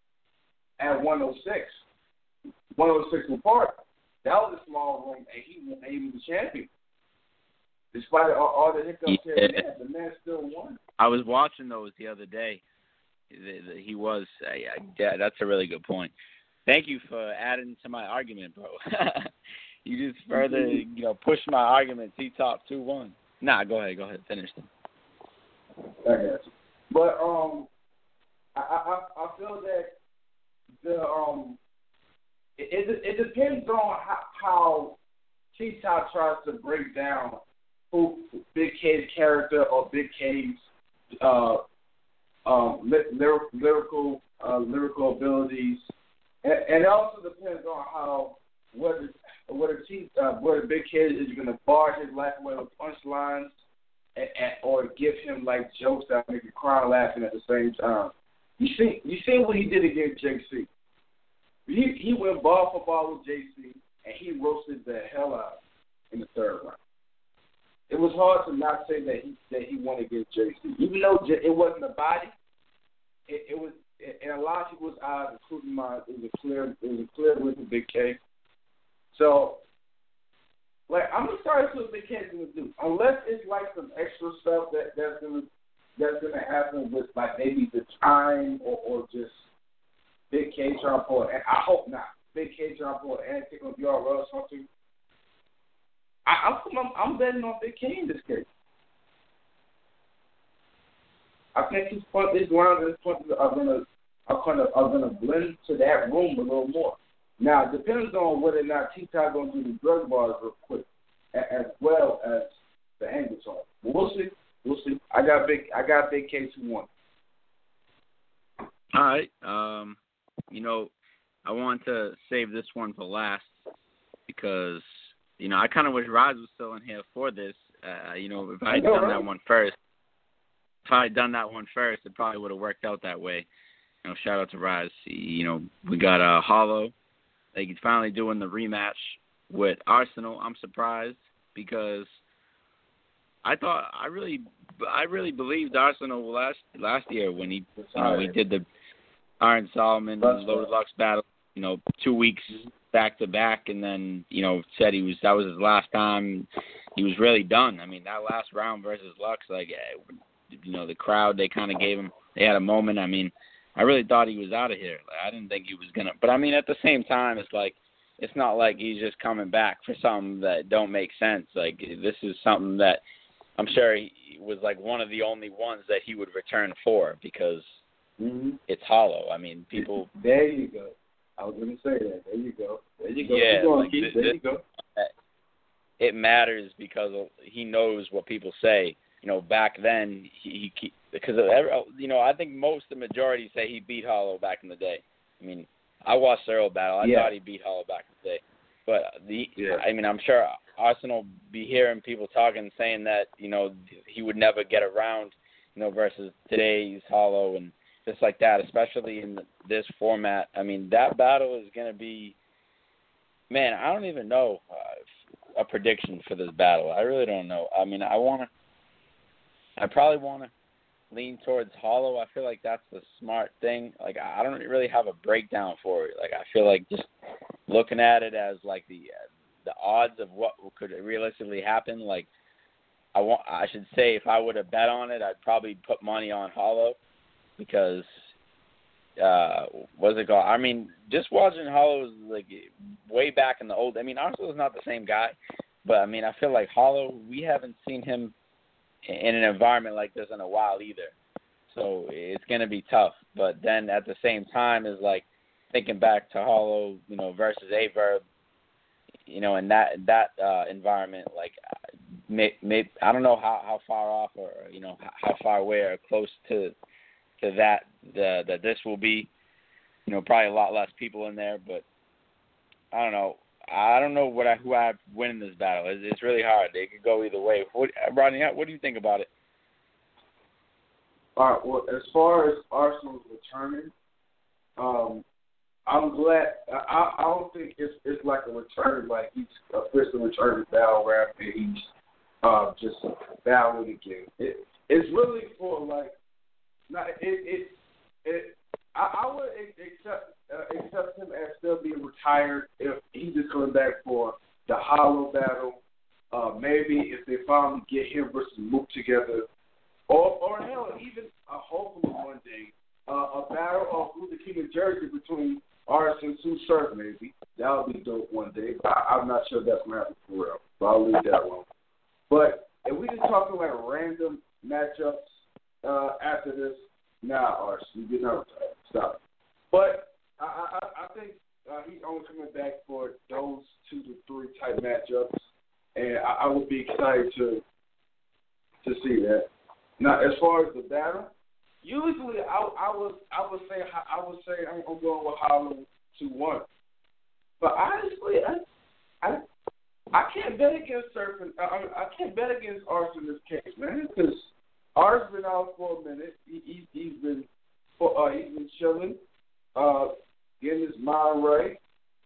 at one oh six. one oh six in Park. That was a small room, and he, and he was the champion. Despite all, all the hiccups yeah. here and there, the man still won. I was watching those the other day. He was. I, I, yeah, that's a really good point. Thank you for adding to my argument, bro. You just further, you know, pushed my argument. T-Top two one. Nah, go ahead. Go ahead. Finish them. I got you. But um, I I, I feel that the um, it it, it depends on how, how T-Top tries to break down who Big K's character or Big K's uh. Um, lyrical, lyrical, uh, lyrical abilities, and, and it also depends on how whether whether T, uh, whether Big K is going to bar his life away with punchlines, and, and, or give him like jokes that make you cry and laughing at the same time. You see, you see what he did against J C. He he went ball for ball with J C, and he roasted the hell out in the third round. It was hard to not say that he that he won against J C, even though it wasn't a body. It, it was in a lot of people's eyes, including mine. It was a clear, it was a clear win for Big K. So, like, I'm excited to see what Big K's gonna do, unless it's like some extra stuff that that's gonna that's gonna happen with like maybe the time or, or just Big K trying to pull it. And I hope not. Big K trying to pull an antic on U R L or something. I, I'm, I'm I'm betting on Big K in this case. I think his point, his lines and his points are gonna are gonna are gonna blend to that room a little more. Now it depends on whether or not T-Top gonna do the drug bars real quick, as well as the angle song. But we'll see. We'll see. I got big. I got Big K two one. All right. Um, you know, I want to save this one for last because you know I kind of wish Roz was still in here for this. Uh, you know, if I had know, done right? that one first. If I had done that one first, it probably would have worked out that way. You know, shout out to Raz. You know, we got uh, Hollow. Like, he's finally doing the rematch with Arsenal. I'm surprised because I thought I really, I really believed Arsenal last last year when he, you know, he did the Iron Solomon and Loaded Lux battle. You know, two weeks back to back, and then you know said he was that was his last time. He was really done. I mean, that last round versus Lux, like. You know, the crowd, they kind of gave him, they had a moment. I mean, I really thought he was out of here. Like, I didn't think he was going to, but I mean, at the same time, it's like, it's not like he's just coming back for something that don't make sense. Like, this is something that I'm sure he was like one of the only ones that he would return for because mm-hmm. it's Hollow. I mean, people. There you go. I was going to say that. There you go. There you go. Yeah, going, like, Keith. There this, you go. It matters because he knows what people say. You know, back then, he, he because of every, you know, I think most, the majority say he beat Hollow back in the day. I mean, I watched Earl battle. I yeah. thought he beat Hollow back in the day. But, the yeah. I mean, I'm sure Arsenal be hearing people talking, saying that, you know, he would never get around, you know, versus today's Hollow and just like that, especially in this format. I mean, that battle is going to be, man, I don't even know uh, a prediction for this battle. I really don't know. I mean, I want to, I probably want to lean towards Hollow. I feel like that's the smart thing. Like, I don't really have a breakdown for it. Like, I feel like just looking at it as, like, the uh, the odds of what could realistically happen, like, I want, I should say if I were to bet on it, I'd probably put money on Hollow because, uh, what's it called? I mean, just watching Hollow, like, way back in the old, I mean, Arsenal's not the same guy, but, I mean, I feel like Hollow, we haven't seen him in an environment like this in a while either. So it's going to be tough. But then at the same time is like thinking back to Hollow, you know, versus Averb, you know, in that that uh, environment, like may, may, I don't know how, how far off or you know how far away or close to to that the, that this will be. You know, probably a lot less people in there, but I don't know. I don't know what I, who I have winning this battle. It's, it's really hard. They could go either way. What, Rodney, what do you think about it? All right. Well, as far as Arsenal's returning, um, I'm glad. I, I don't think it's it's like a return, like he's officially returning to battle rap and he's uh, just battling again. It, it's really for like, not it it. it I, I would accept uh, accept him as still being retired if he's just coming back for the Hollow battle. Uh, maybe if they finally get him versus Mook together, or or hell, even uh, hopefully one day uh, a battle of who the King of Jersey between Artis and Sue Surf. Maybe that would be dope one day. But I, I'm not sure that's gonna happen for real. So I'll leave that alone. But if we just talking like random matchups uh, after this, nah, Artis, you get not retired. Stop. But I, I, I think uh, he's only coming back for those two to three type matchups, and I, I would be excited to to see that. Now, as far as the battle, usually I, I would I would say I would say I'm, I'm going with Hollow two one. But honestly, I I I can't bet against Surfing. I, I can't bet against Artis in this case, man, because Artis been out for a minute. He, he he's been. Uh, he's been chilling, uh, getting his mind right,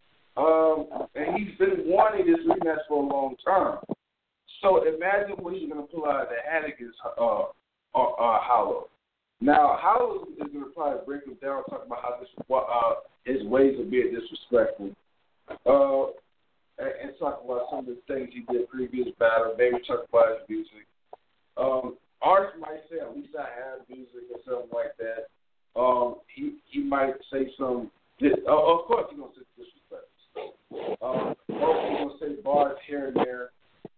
um, and he's been wanting this rematch for a long time. So imagine what he's going to pull out of the hat against uh, uh, uh, Hollow. Now, Hollow is going to probably break him down, talk about how this, uh, his ways of being disrespectful, uh, and, and talk about some of the things he did previous battle, maybe talk about his music. Um, Artis might say, at least I have music or something like that. Um, he he might say some. Uh, of course, he's gonna say disrespect. Um, he's gonna say bars here and there.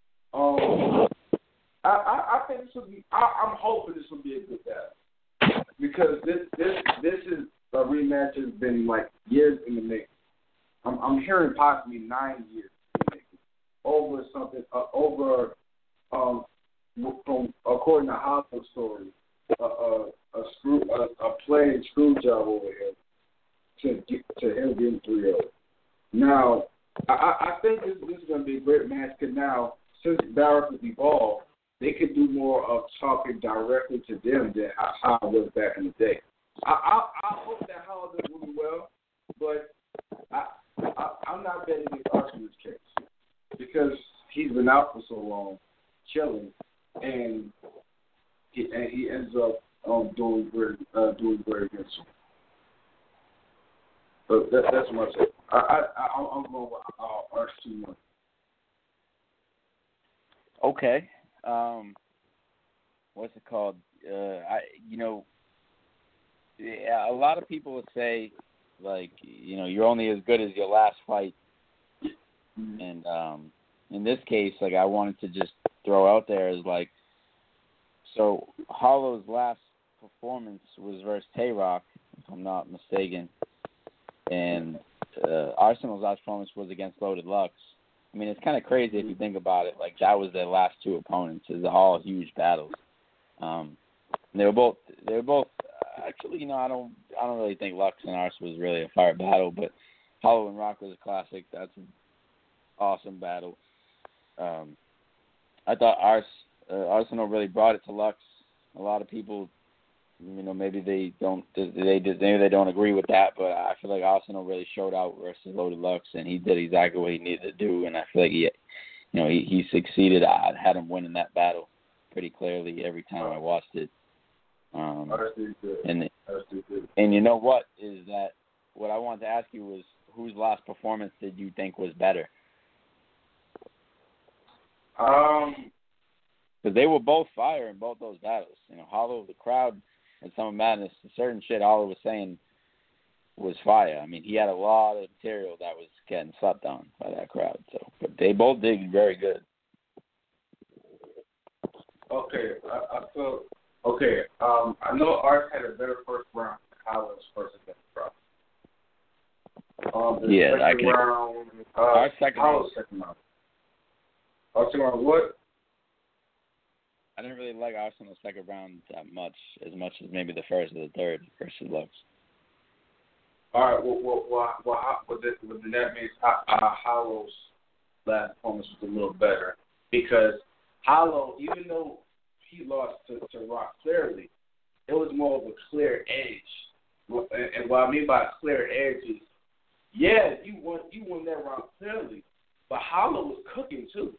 Um, I, I, I think this will be. I, I'm hoping this will be a good battle because this this this is a rematch that's been like years in the making. I'm I'm hearing possibly nine years in the making over something uh, over um from according to Hollow's story. Uh, uh, a screw, a, a playing screw job over here to get, to him getting three oh. Now, I, I think this, this is going to be a great match because now, since Barrett has evolved, they could do more of talking directly to them than how, how it was back in the day. I, I, I hope that Howell does really well, but I, I, I'm not betting against Artis in this case because he's been out for so long, chilling, and he, and he ends up um, doing great, uh, doing great against him. But that, that's what I say. I, I, I, I'm going with uh, Artis two one. Okay. Um, what's it called? Uh, I, you know, yeah, a lot of people would say, like, you know, you're only as good as your last fight. Mm-hmm. And um, in this case, like, I wanted to just throw out there is like, so Hollow's last performance was versus Tay-Rock, if I'm not mistaken, and uh, Arsenal's last performance was against Loaded Lux. I mean, it's kind of crazy if you think about it. Like, that was their last two opponents. It's all huge battles. Um, they were both. They were both. Uh, actually, you know, I don't. I don't really think Lux and Ars was really a fire battle, but Hollow and Rock was a classic. That's an awesome battle. Um, I thought Ars, uh, Arsenal really brought it to Lux. A lot of people, you know, maybe they don't. They, they maybe they don't agree with that, but I feel like Arsenal really showed out versus Loaded Lux, and he did exactly what he needed to do. And I feel like he, you know, he, he succeeded. I had him winning that battle pretty clearly every time I watched it. Um, and and you know what is that? What I wanted to ask you was, whose last performance did you think was better? Um, because they were both fire in both those battles. You know, Hollow, the crowd, and some of Madness, certain shit Hollow was saying was fire. I mean, he had a lot of material that was getting slept on by that crowd. So, but they both did very good. Okay, I, I feel okay. Um, I know Art had a better first round than Hollow's first against Rock. Um, the yeah, second I can. Round, uh, Our second Hollow's round. second round. Our second round, what? I didn't really like Austin in the second round that much, as much as maybe the first or the third versus Lux. All right, well, well, well, well, how, well, that, well then that means uh, Hollow's last performance was a little better because Hollow, even though he lost to, to Rock clearly, it was more of a clear edge. And, and what I mean by clear edge is, yeah, you won, you won that round clearly, but Hollow was cooking too.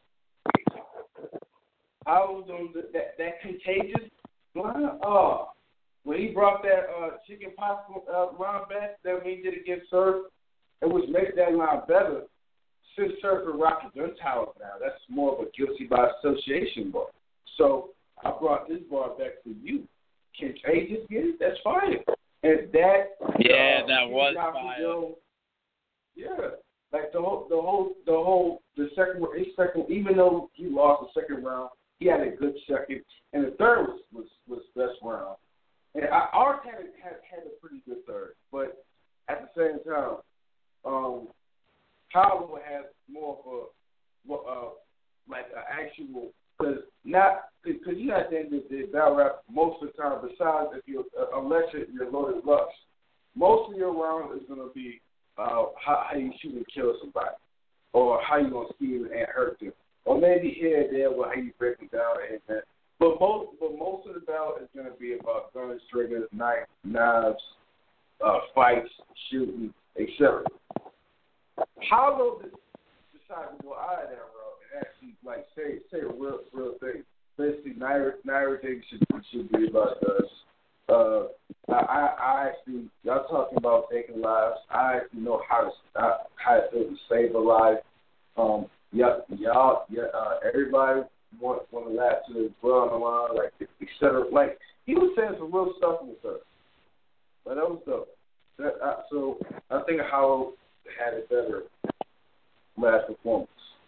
Hollow was on the, that that contagious line. Oh. When he brought that uh, chicken pot uh, round back that we did against Surf, it was make that line better. Since Surf and Rock are gun towers now, that's more of a guilty by association bar. So I brought this bar back for you. Can Trey just get it? That's fine. And that yeah, uh, that was fire. Go, yeah, like the whole, the whole, the whole, the second, his second, even though he lost the second round, he had a good second, and the third was was, was best round. And I, ours had, had had a pretty good third, but at the same time, um, Hollow has more of a uh, like an actual because not because you got to think that the battle rap most of the time. Besides if you uh, unless you're loaded Lux, most of your round is gonna be uh, how, how you shoot and kill somebody, or how you gonna steal and hurt them, or maybe here and there with how you break them down and that. But most, but most of the battle is going to be about guns, triggers, knife, knives, uh, fights, shooting, et cetera. Hollow decided to go out of that road and actually, like, say say a real real thing. Basically, Naira, Naira thing should should be about us. Uh, I, I I actually y'all talking about taking lives. I actually know how to uh, how to to save a life. Um, y'all y'all yeah, uh, everybody. Want, want to laugh to his blood on the line, like, et cetera. Like, he was saying some real stuff in the third. But that was dope. That, uh, so, I think Hollow had a better last performance.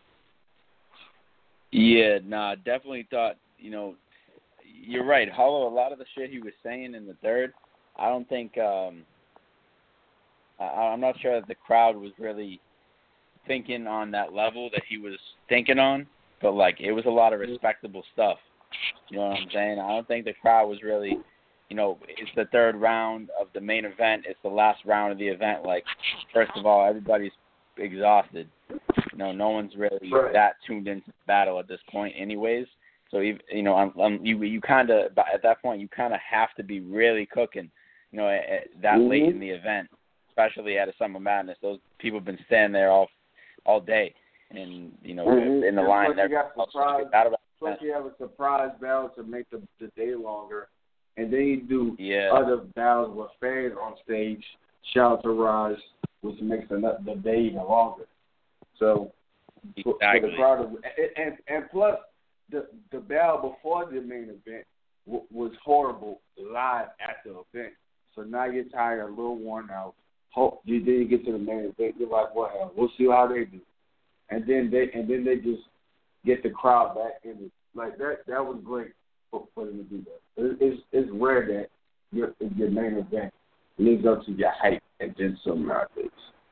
Yeah, nah, definitely thought, you know, you're right. Hollow, a lot of the shit he was saying in the third, I don't think, um, I, I'm not sure that the crowd was really thinking on that level that he was thinking on. But, like, it was a lot of respectable stuff. You know what I'm saying? I don't think the crowd was really, you know, it's the third round of the main event. It's the last round of the event. Like, first of all, everybody's exhausted. You know, no one's really right. that tuned into the battle at this point anyways. So, you know, I'm, I'm, you you kind of, at that point, you kind of have to be really cooking, you know, at, at that mm-hmm. late in the event, especially at a Summer Madness. Those people have been standing there all all day. And, you know, mm-hmm. in the and line, plus you, got surprise, plus you have a surprise battle to make the, the day longer. And then you do yeah. other battles with fans on stage. Shout out to Raj, which makes the, the day even longer. So, exactly. for the crowd, and, and, and plus, the, the battle before the main event w- was horrible live at the event. So now you're tired, a little worn out. Hope you then you get to the main event, you're like, well, we'll see how they do. And then they and then they just get the crowd back in it. Like that that was great for, for them to do that. It, it's it's rare that your your main event leads up to your hype and then some nowadays.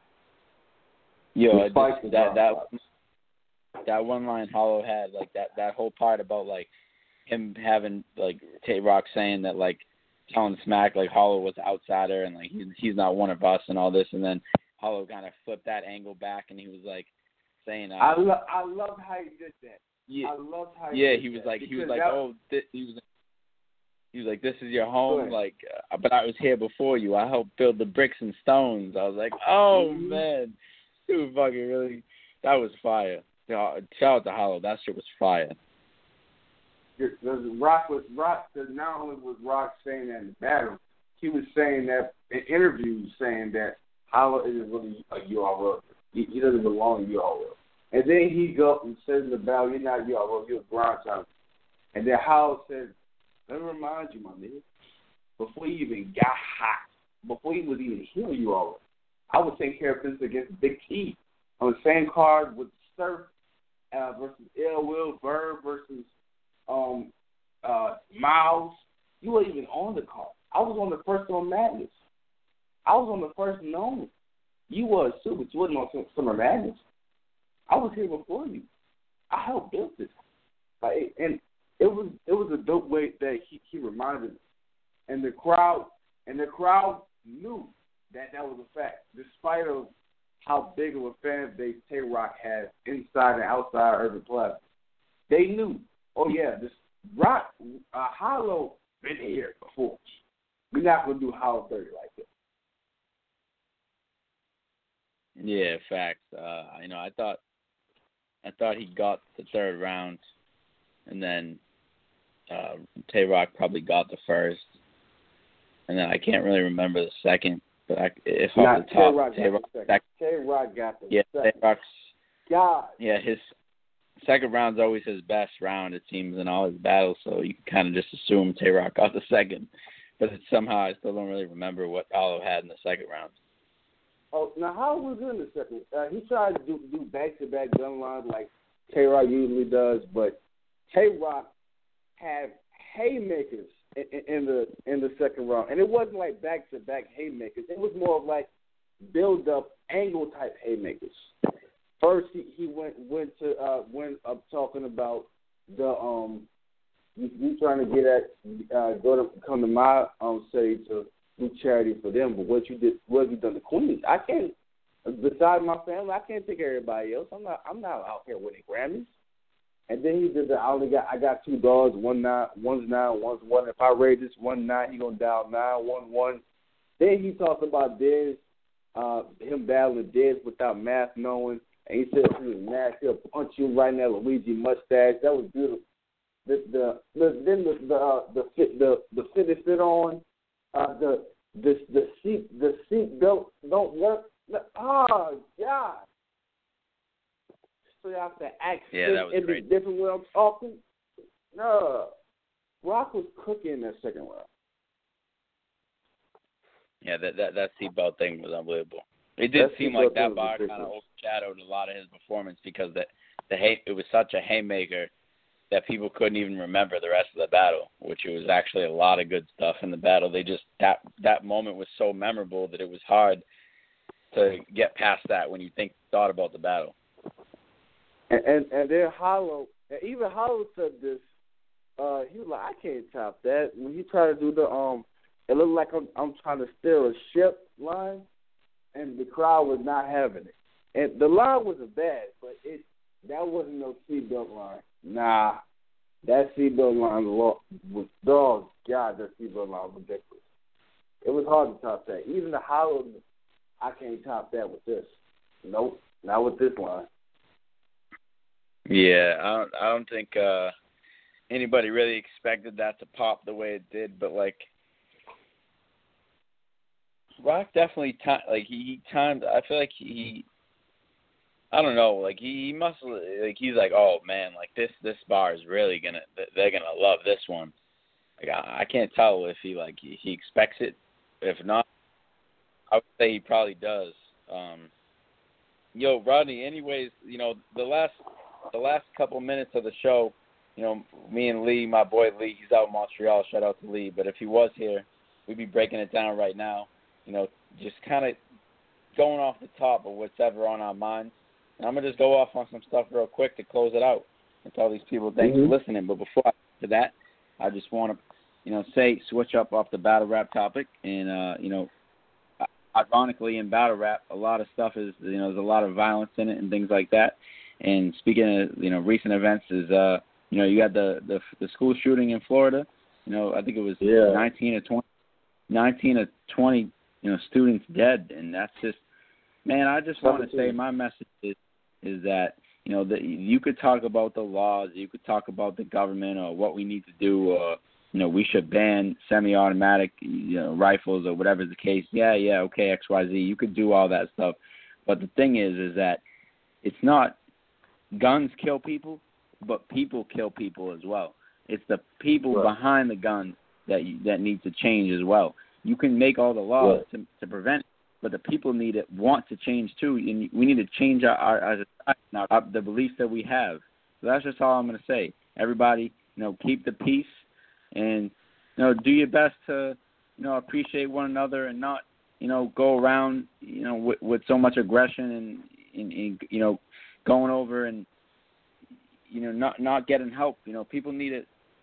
Yo, just, that that that one line Hollow had, like that, that whole part about like him having like Tay Rock saying that like telling Smack like Hollow was an outsider and like he's he's not one of us and all this, and then Hollow kind of flipped that angle back and he was like. Saying, uh, I love, I love how he did that. Yeah, I love how. He yeah, did he was that. like, he was like, that, oh, this, he was, he was like, this is your home, like, uh, but I was here before you. I helped build the bricks and stones. I was like, oh mm-hmm. man, dude, fucking really, that was fire. Shout out to Hollow, that shit was fire. Rock was Rock. Not only was Rock saying that in the battle, he was saying that in interviews, saying that Hollow isn't really a U R L. He, he doesn't belong to U R L. And then he go and says in the battle, you're not U R L, you're a ground time. And then Howard said, let me remind you, my nigga, before you even got hot, before you was even here U R L, I was taking care of business against Big T on the same card with Surf uh, versus Ill Will, Bird versus um, uh, Miles. You weren't even on the card. I was on the first on Madness. I was on the first known. You was too, but you wasn't on Summer Madness. I was here before you. I helped build this. Like, and it was it was a dope way that he, he reminded me, and the crowd and the crowd knew that that was a fact, despite of how big of a fan base Tay Rock has inside and outside Urban Plaza. They knew, oh yeah, this Rock uh, Hollow been here before. We're not gonna do Hollow thirty like this. Yeah, facts. Uh, you know, I thought I thought he got the third round, and then uh, Tay Rock probably got the first, and then I can't really remember the second. But I, if Not off the top, Tay Rock Tay got Rock, the second. second. Tay Rock got the Yeah, second. Tay Rock's. God. Yeah, his second round's always his best round, it seems, in all his battles. So you can kind of just assume Tay Rock got the second. But it's somehow I still don't really remember what Hollow had in the second round. Oh, now how was it in the second? Uh, he tried to do, do back-to-back gun lines like Tay Rock usually does, but Tay Rock had haymakers in, in, in the in the second round, and it wasn't like back-to-back haymakers. It was more of like build-up angle type haymakers. First, he, he went went to uh, went up talking about the um you, you trying to get at uh, go to come to my um city to do charity for them, but what you did, what have you done to Queens? I can't. Besides my family, I can't take everybody else. I'm not. I'm not out here winning Grammys. And then he did the. I only got. I got two dogs. One nine. One's nine. One's one. If I raise this one nine, he gonna dial nine one one. Then he talked about Dez, uh, him battling Dez without math knowing, and he said he was nasty. He'll punch you right in that Luigi mustache. That was beautiful. The the, the then the the uh, the fit the the fit is fit on. Uh, the the the seat the seat belt don't work. Oh God! So you have to act Yeah, that was in great. a different way I'm talking. No, Rock was cooking in that second round. Yeah, that that that seatbelt thing was unbelievable. It did That seem like seatbelt that thing was bar kind of ridiculous. overshadowed a lot of his performance because the the hay, it was such a haymaker that people couldn't even remember the rest of the battle, which it was actually a lot of good stuff in the battle. They just that that moment was so memorable that it was hard to get past that when you think thought about the battle. And and, and then Hollow, and even Hollow said this. Uh, he was like, I can't top that. When he tried to do the um, it looked like I'm I'm trying to steer a ship line, and the crowd was not having it. And the line wasn't bad, but it that wasn't no seatbelt line. Nah, that seatbelt line was, was dog. God, that seatbelt line was ridiculous. It was hard to top that. Even the Hollow, I can't top that with this. Nope, not with this line. Yeah, I don't I don't think uh, anybody really expected that to pop the way it did, but like Rock definitely time like he, he timed. I feel like he. I don't know, like he, he must like he's like, oh man, like this this bar is really gonna they're gonna love this one. Like I, I can't tell if he like he, he expects it. If not, I would say he probably does. Um, yo, Rodney. Anyways, you know the last the last couple minutes of the show, you know, me and Lee, my boy Lee, he's out in Montreal. Shout out to Lee. But if he was here, we'd be breaking it down right now. You know, just kind of going off the top of what's ever on our minds. And I'm going to just go off on some stuff real quick to close it out and tell these people thanks mm-hmm. for listening. But before I get to that, I just want to, you know, say, switch up off the battle rap topic. And, uh, you know, ironically in battle rap, a lot of stuff is, you know, there's a lot of violence in it and things like that. And speaking of, you know, recent events is, uh, you know, you had the, the, the school shooting in Florida. You know, I think it was yeah. nineteen or twenty, nineteen or twenty, you know, students dead. And that's just, man, I just want to say my message is, is that, you know, that you could talk about the laws, you could talk about the government or what we need to do, or, you know, we should ban semi-automatic, you know, rifles or whatever's the case. Yeah, yeah, okay, X Y Z. You could do all that stuff. But the thing is, is that it's not guns kill people, but people kill people as well. It's the people right. behind the guns that you, that need to change as well. You can make all the laws right. to, to prevent it, but the people need it, want to change too. And we need to change our, our, our, our, our the beliefs that we have. So that's just all I'm going to say. Everybody, you know, keep the peace and, you know, do your best to, you know, appreciate one another and not, you know, go around, you know, with, with so much aggression and, and, and, you know, going over and, you know, not not getting help. You know, people need it.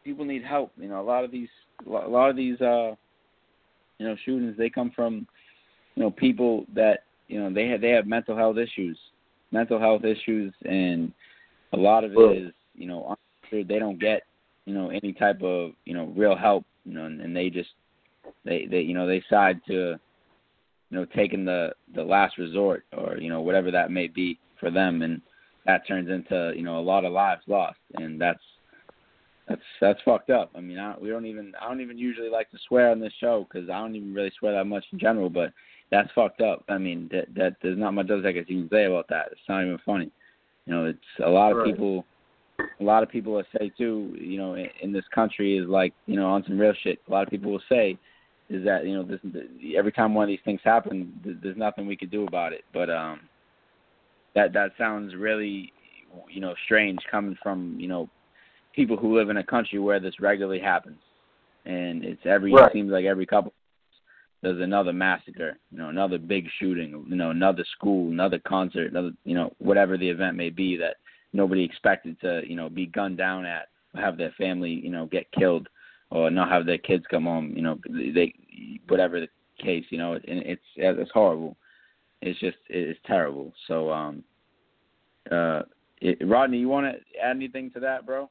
people need help. You know, a lot of these, a lot of these, uh, you know, shootings, they come from, you know, people that, you know, they have, they have mental health issues, mental health issues, and a lot of it is, you know, they don't get, you know, any type of, you know, real help, you know, and, and they just, they, they, you know, they decide to, you know, taking the, the last resort, or, you know, whatever that may be for them, and that turns into, you know, a lot of lives lost, and that's, that's, that's fucked up. I mean, I, we don't even, I don't even usually like to swear on this show, because I don't even really swear that much in general, but that's fucked up. I mean, that, that there's not much else I can even say about that. It's not even funny. You know, it's a lot of right. people, a lot of people will say too, you know, in, in this country is like, you know, on some real shit. A lot of people will say is that, you know, this, every time one of these things happen, there's nothing we could do about it. But um, that that sounds really, you know, strange coming from, you know, people who live in a country where this regularly happens, and it's every right. it seems like every couple there's another massacre, you know, another big shooting, you know, another school, another concert, another, you know, whatever the event may be that nobody expected to, you know, be gunned down at, or have their family, you know, get killed, or not have their kids come home, you know, they, whatever the case, you know, and it's it's horrible. It's just it's terrible. So, um, uh, it, Rodney, you want to add anything to that, bro?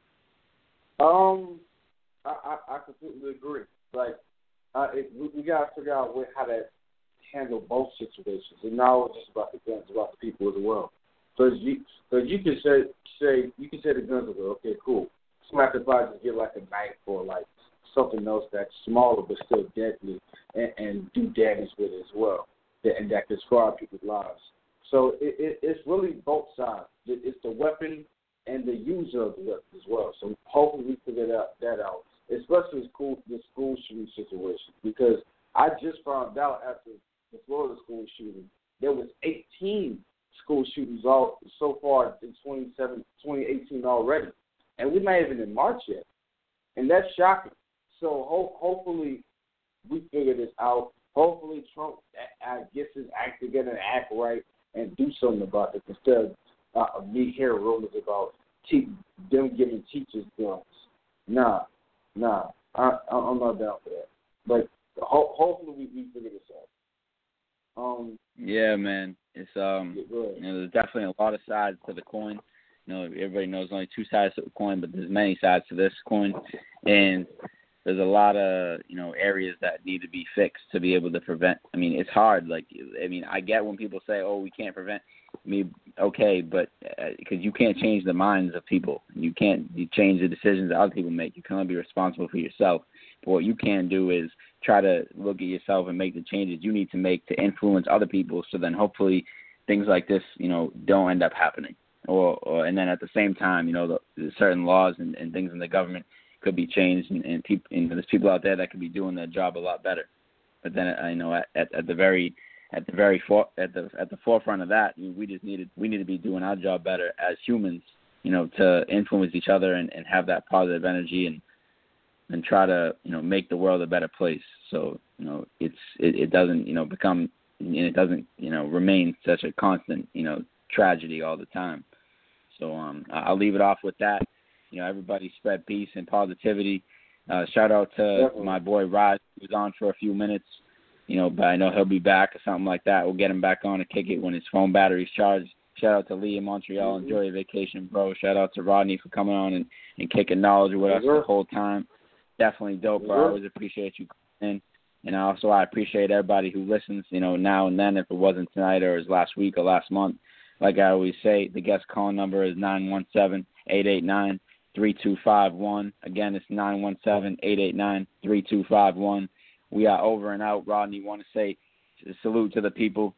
Um, I I, I completely agree. Like, uh, it, we, we got to figure out what, how to handle both situations. And now it's just about the guns, it's about the people as well. Because you, cause you can say, say, you can say the guns are good. Okay, cool. Smack the body, just get like a knife or like something else that's smaller but still deadly, and, and do damage with it as well, that, and that can scar people's lives. So it, it, it's really both sides. It, it's the weapon and the user of the weapon as well. So hopefully we figure that, that out, especially the school, the school shooting situation, because I just found out after the Florida school shooting, there was eighteen school shootings all so far in twenty eighteen already, and we're not even in March yet, and that's shocking. So ho- hopefully we figure this out. Hopefully Trump uh, gets his act together and act right and do something about it instead of uh, me hearing rumors about te- them giving teachers guns. Nah, nah, I, I'm not down for that. But ho- hopefully we, we figure this out. Um, yeah, man. It's um, yeah, you know, there's definitely a lot of sides to the coin. You know, everybody knows only two sides to the coin, but there's many sides to this coin, and there's a lot of, you know, areas that need to be fixed to be able to prevent. I mean, it's hard. Like, I mean, I get when people say, "Oh, we can't prevent." Me, okay, but because uh, you can't change the minds of people, you can't you change the decisions that other people make. You can only be responsible for yourself. But what you can do is try to look at yourself and make the changes you need to make to influence other people. So then, hopefully, things like this, you know, don't end up happening. Or, or and then at the same time, you know, the, the certain laws and, and things in the government could be changed, and, and people, and there's people out there that could be doing their job a lot better. But then, I know at, at, at the very At the very for, at the at the forefront of that, we just needed we need to be doing our job better as humans, you know, to influence each other and, and have that positive energy and and try to, you know, make the world a better place. So, you know, it's it, it doesn't, you know, become and it doesn't, you know, remain such a constant, you know, tragedy all the time. So um, I'll leave it off with that. You know, everybody spread peace and positivity. Uh, shout out to Definitely. my boy Rod, who was on for a few minutes. You know, but I know he'll be back or something like that. We'll get him back on to kick it when his phone battery's charged. Shout out to Lee in Montreal. Mm-hmm. Enjoy your vacation, bro. Shout out to Rodney for coming on and, and kicking knowledge with mm-hmm. us the whole time. Definitely dope, bro. Mm-hmm. I always appreciate you coming in. And also I appreciate everybody who listens, you know, now and then, if it wasn't tonight or it was last week or last month. Like I always say, the guest call number is nine one seven, eight eight nine, three two five one. Again, it's nine one seven, eight eight nine, three two five one. We are over and out. Rodney, you want to say salute to the people?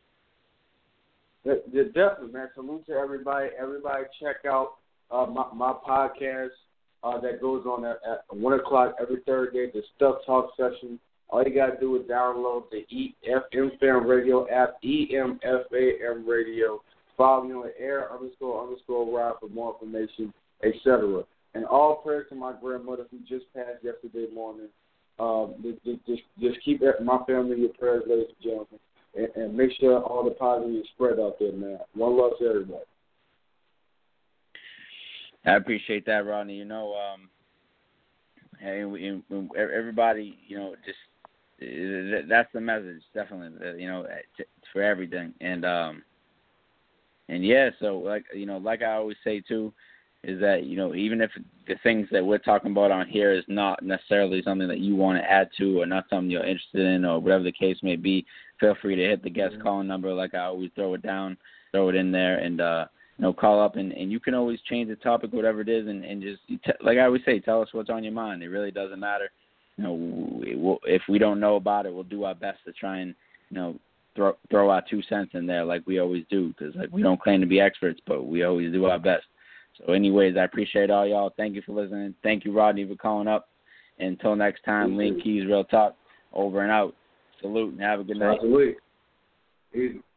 Yeah, definitely, man. Salute to everybody. Everybody check out uh, my, my podcast uh, that goes on at, at one o'clock every Thursday, the Stuff Talk session. All you got to do is download the E F M Fan Radio app, E M F A M Radio. Follow me on air underscore underscore ride for more information, et cetera. And all prayers to my grandmother who just passed yesterday morning. Um, just, just, just keep my family in your prayers, ladies and gentlemen, and, and make sure all the positive is spread out there, man. One love to everybody. I appreciate that, Rodney. You know, um, and, we, and everybody, you know, just that's the message, definitely, you know, for everything. And um, and yeah, so like you know, like I always say too, is that you know, even if the things that we're talking about on here is not necessarily something that you want to add to, or not something you're interested in, or whatever the case may be, feel free to hit the guest mm-hmm. calling number. Like I always throw it down, throw it in there, and uh, you know, call up, and, and you can always change the topic, whatever it is, and, and just t- like I always say, tell us what's on your mind. It really doesn't matter. You know, we'll, if we don't know about it, we'll do our best to try and, you know, throw throw our two cents in there like we always do, because like we don't claim to be experts, but we always do our best. So, anyways, I appreciate all y'all. Thank you for listening. Thank you, Rodney, for calling up. Until next time, Link Keys Real Talk over and out. Salute and have a good night. Easy.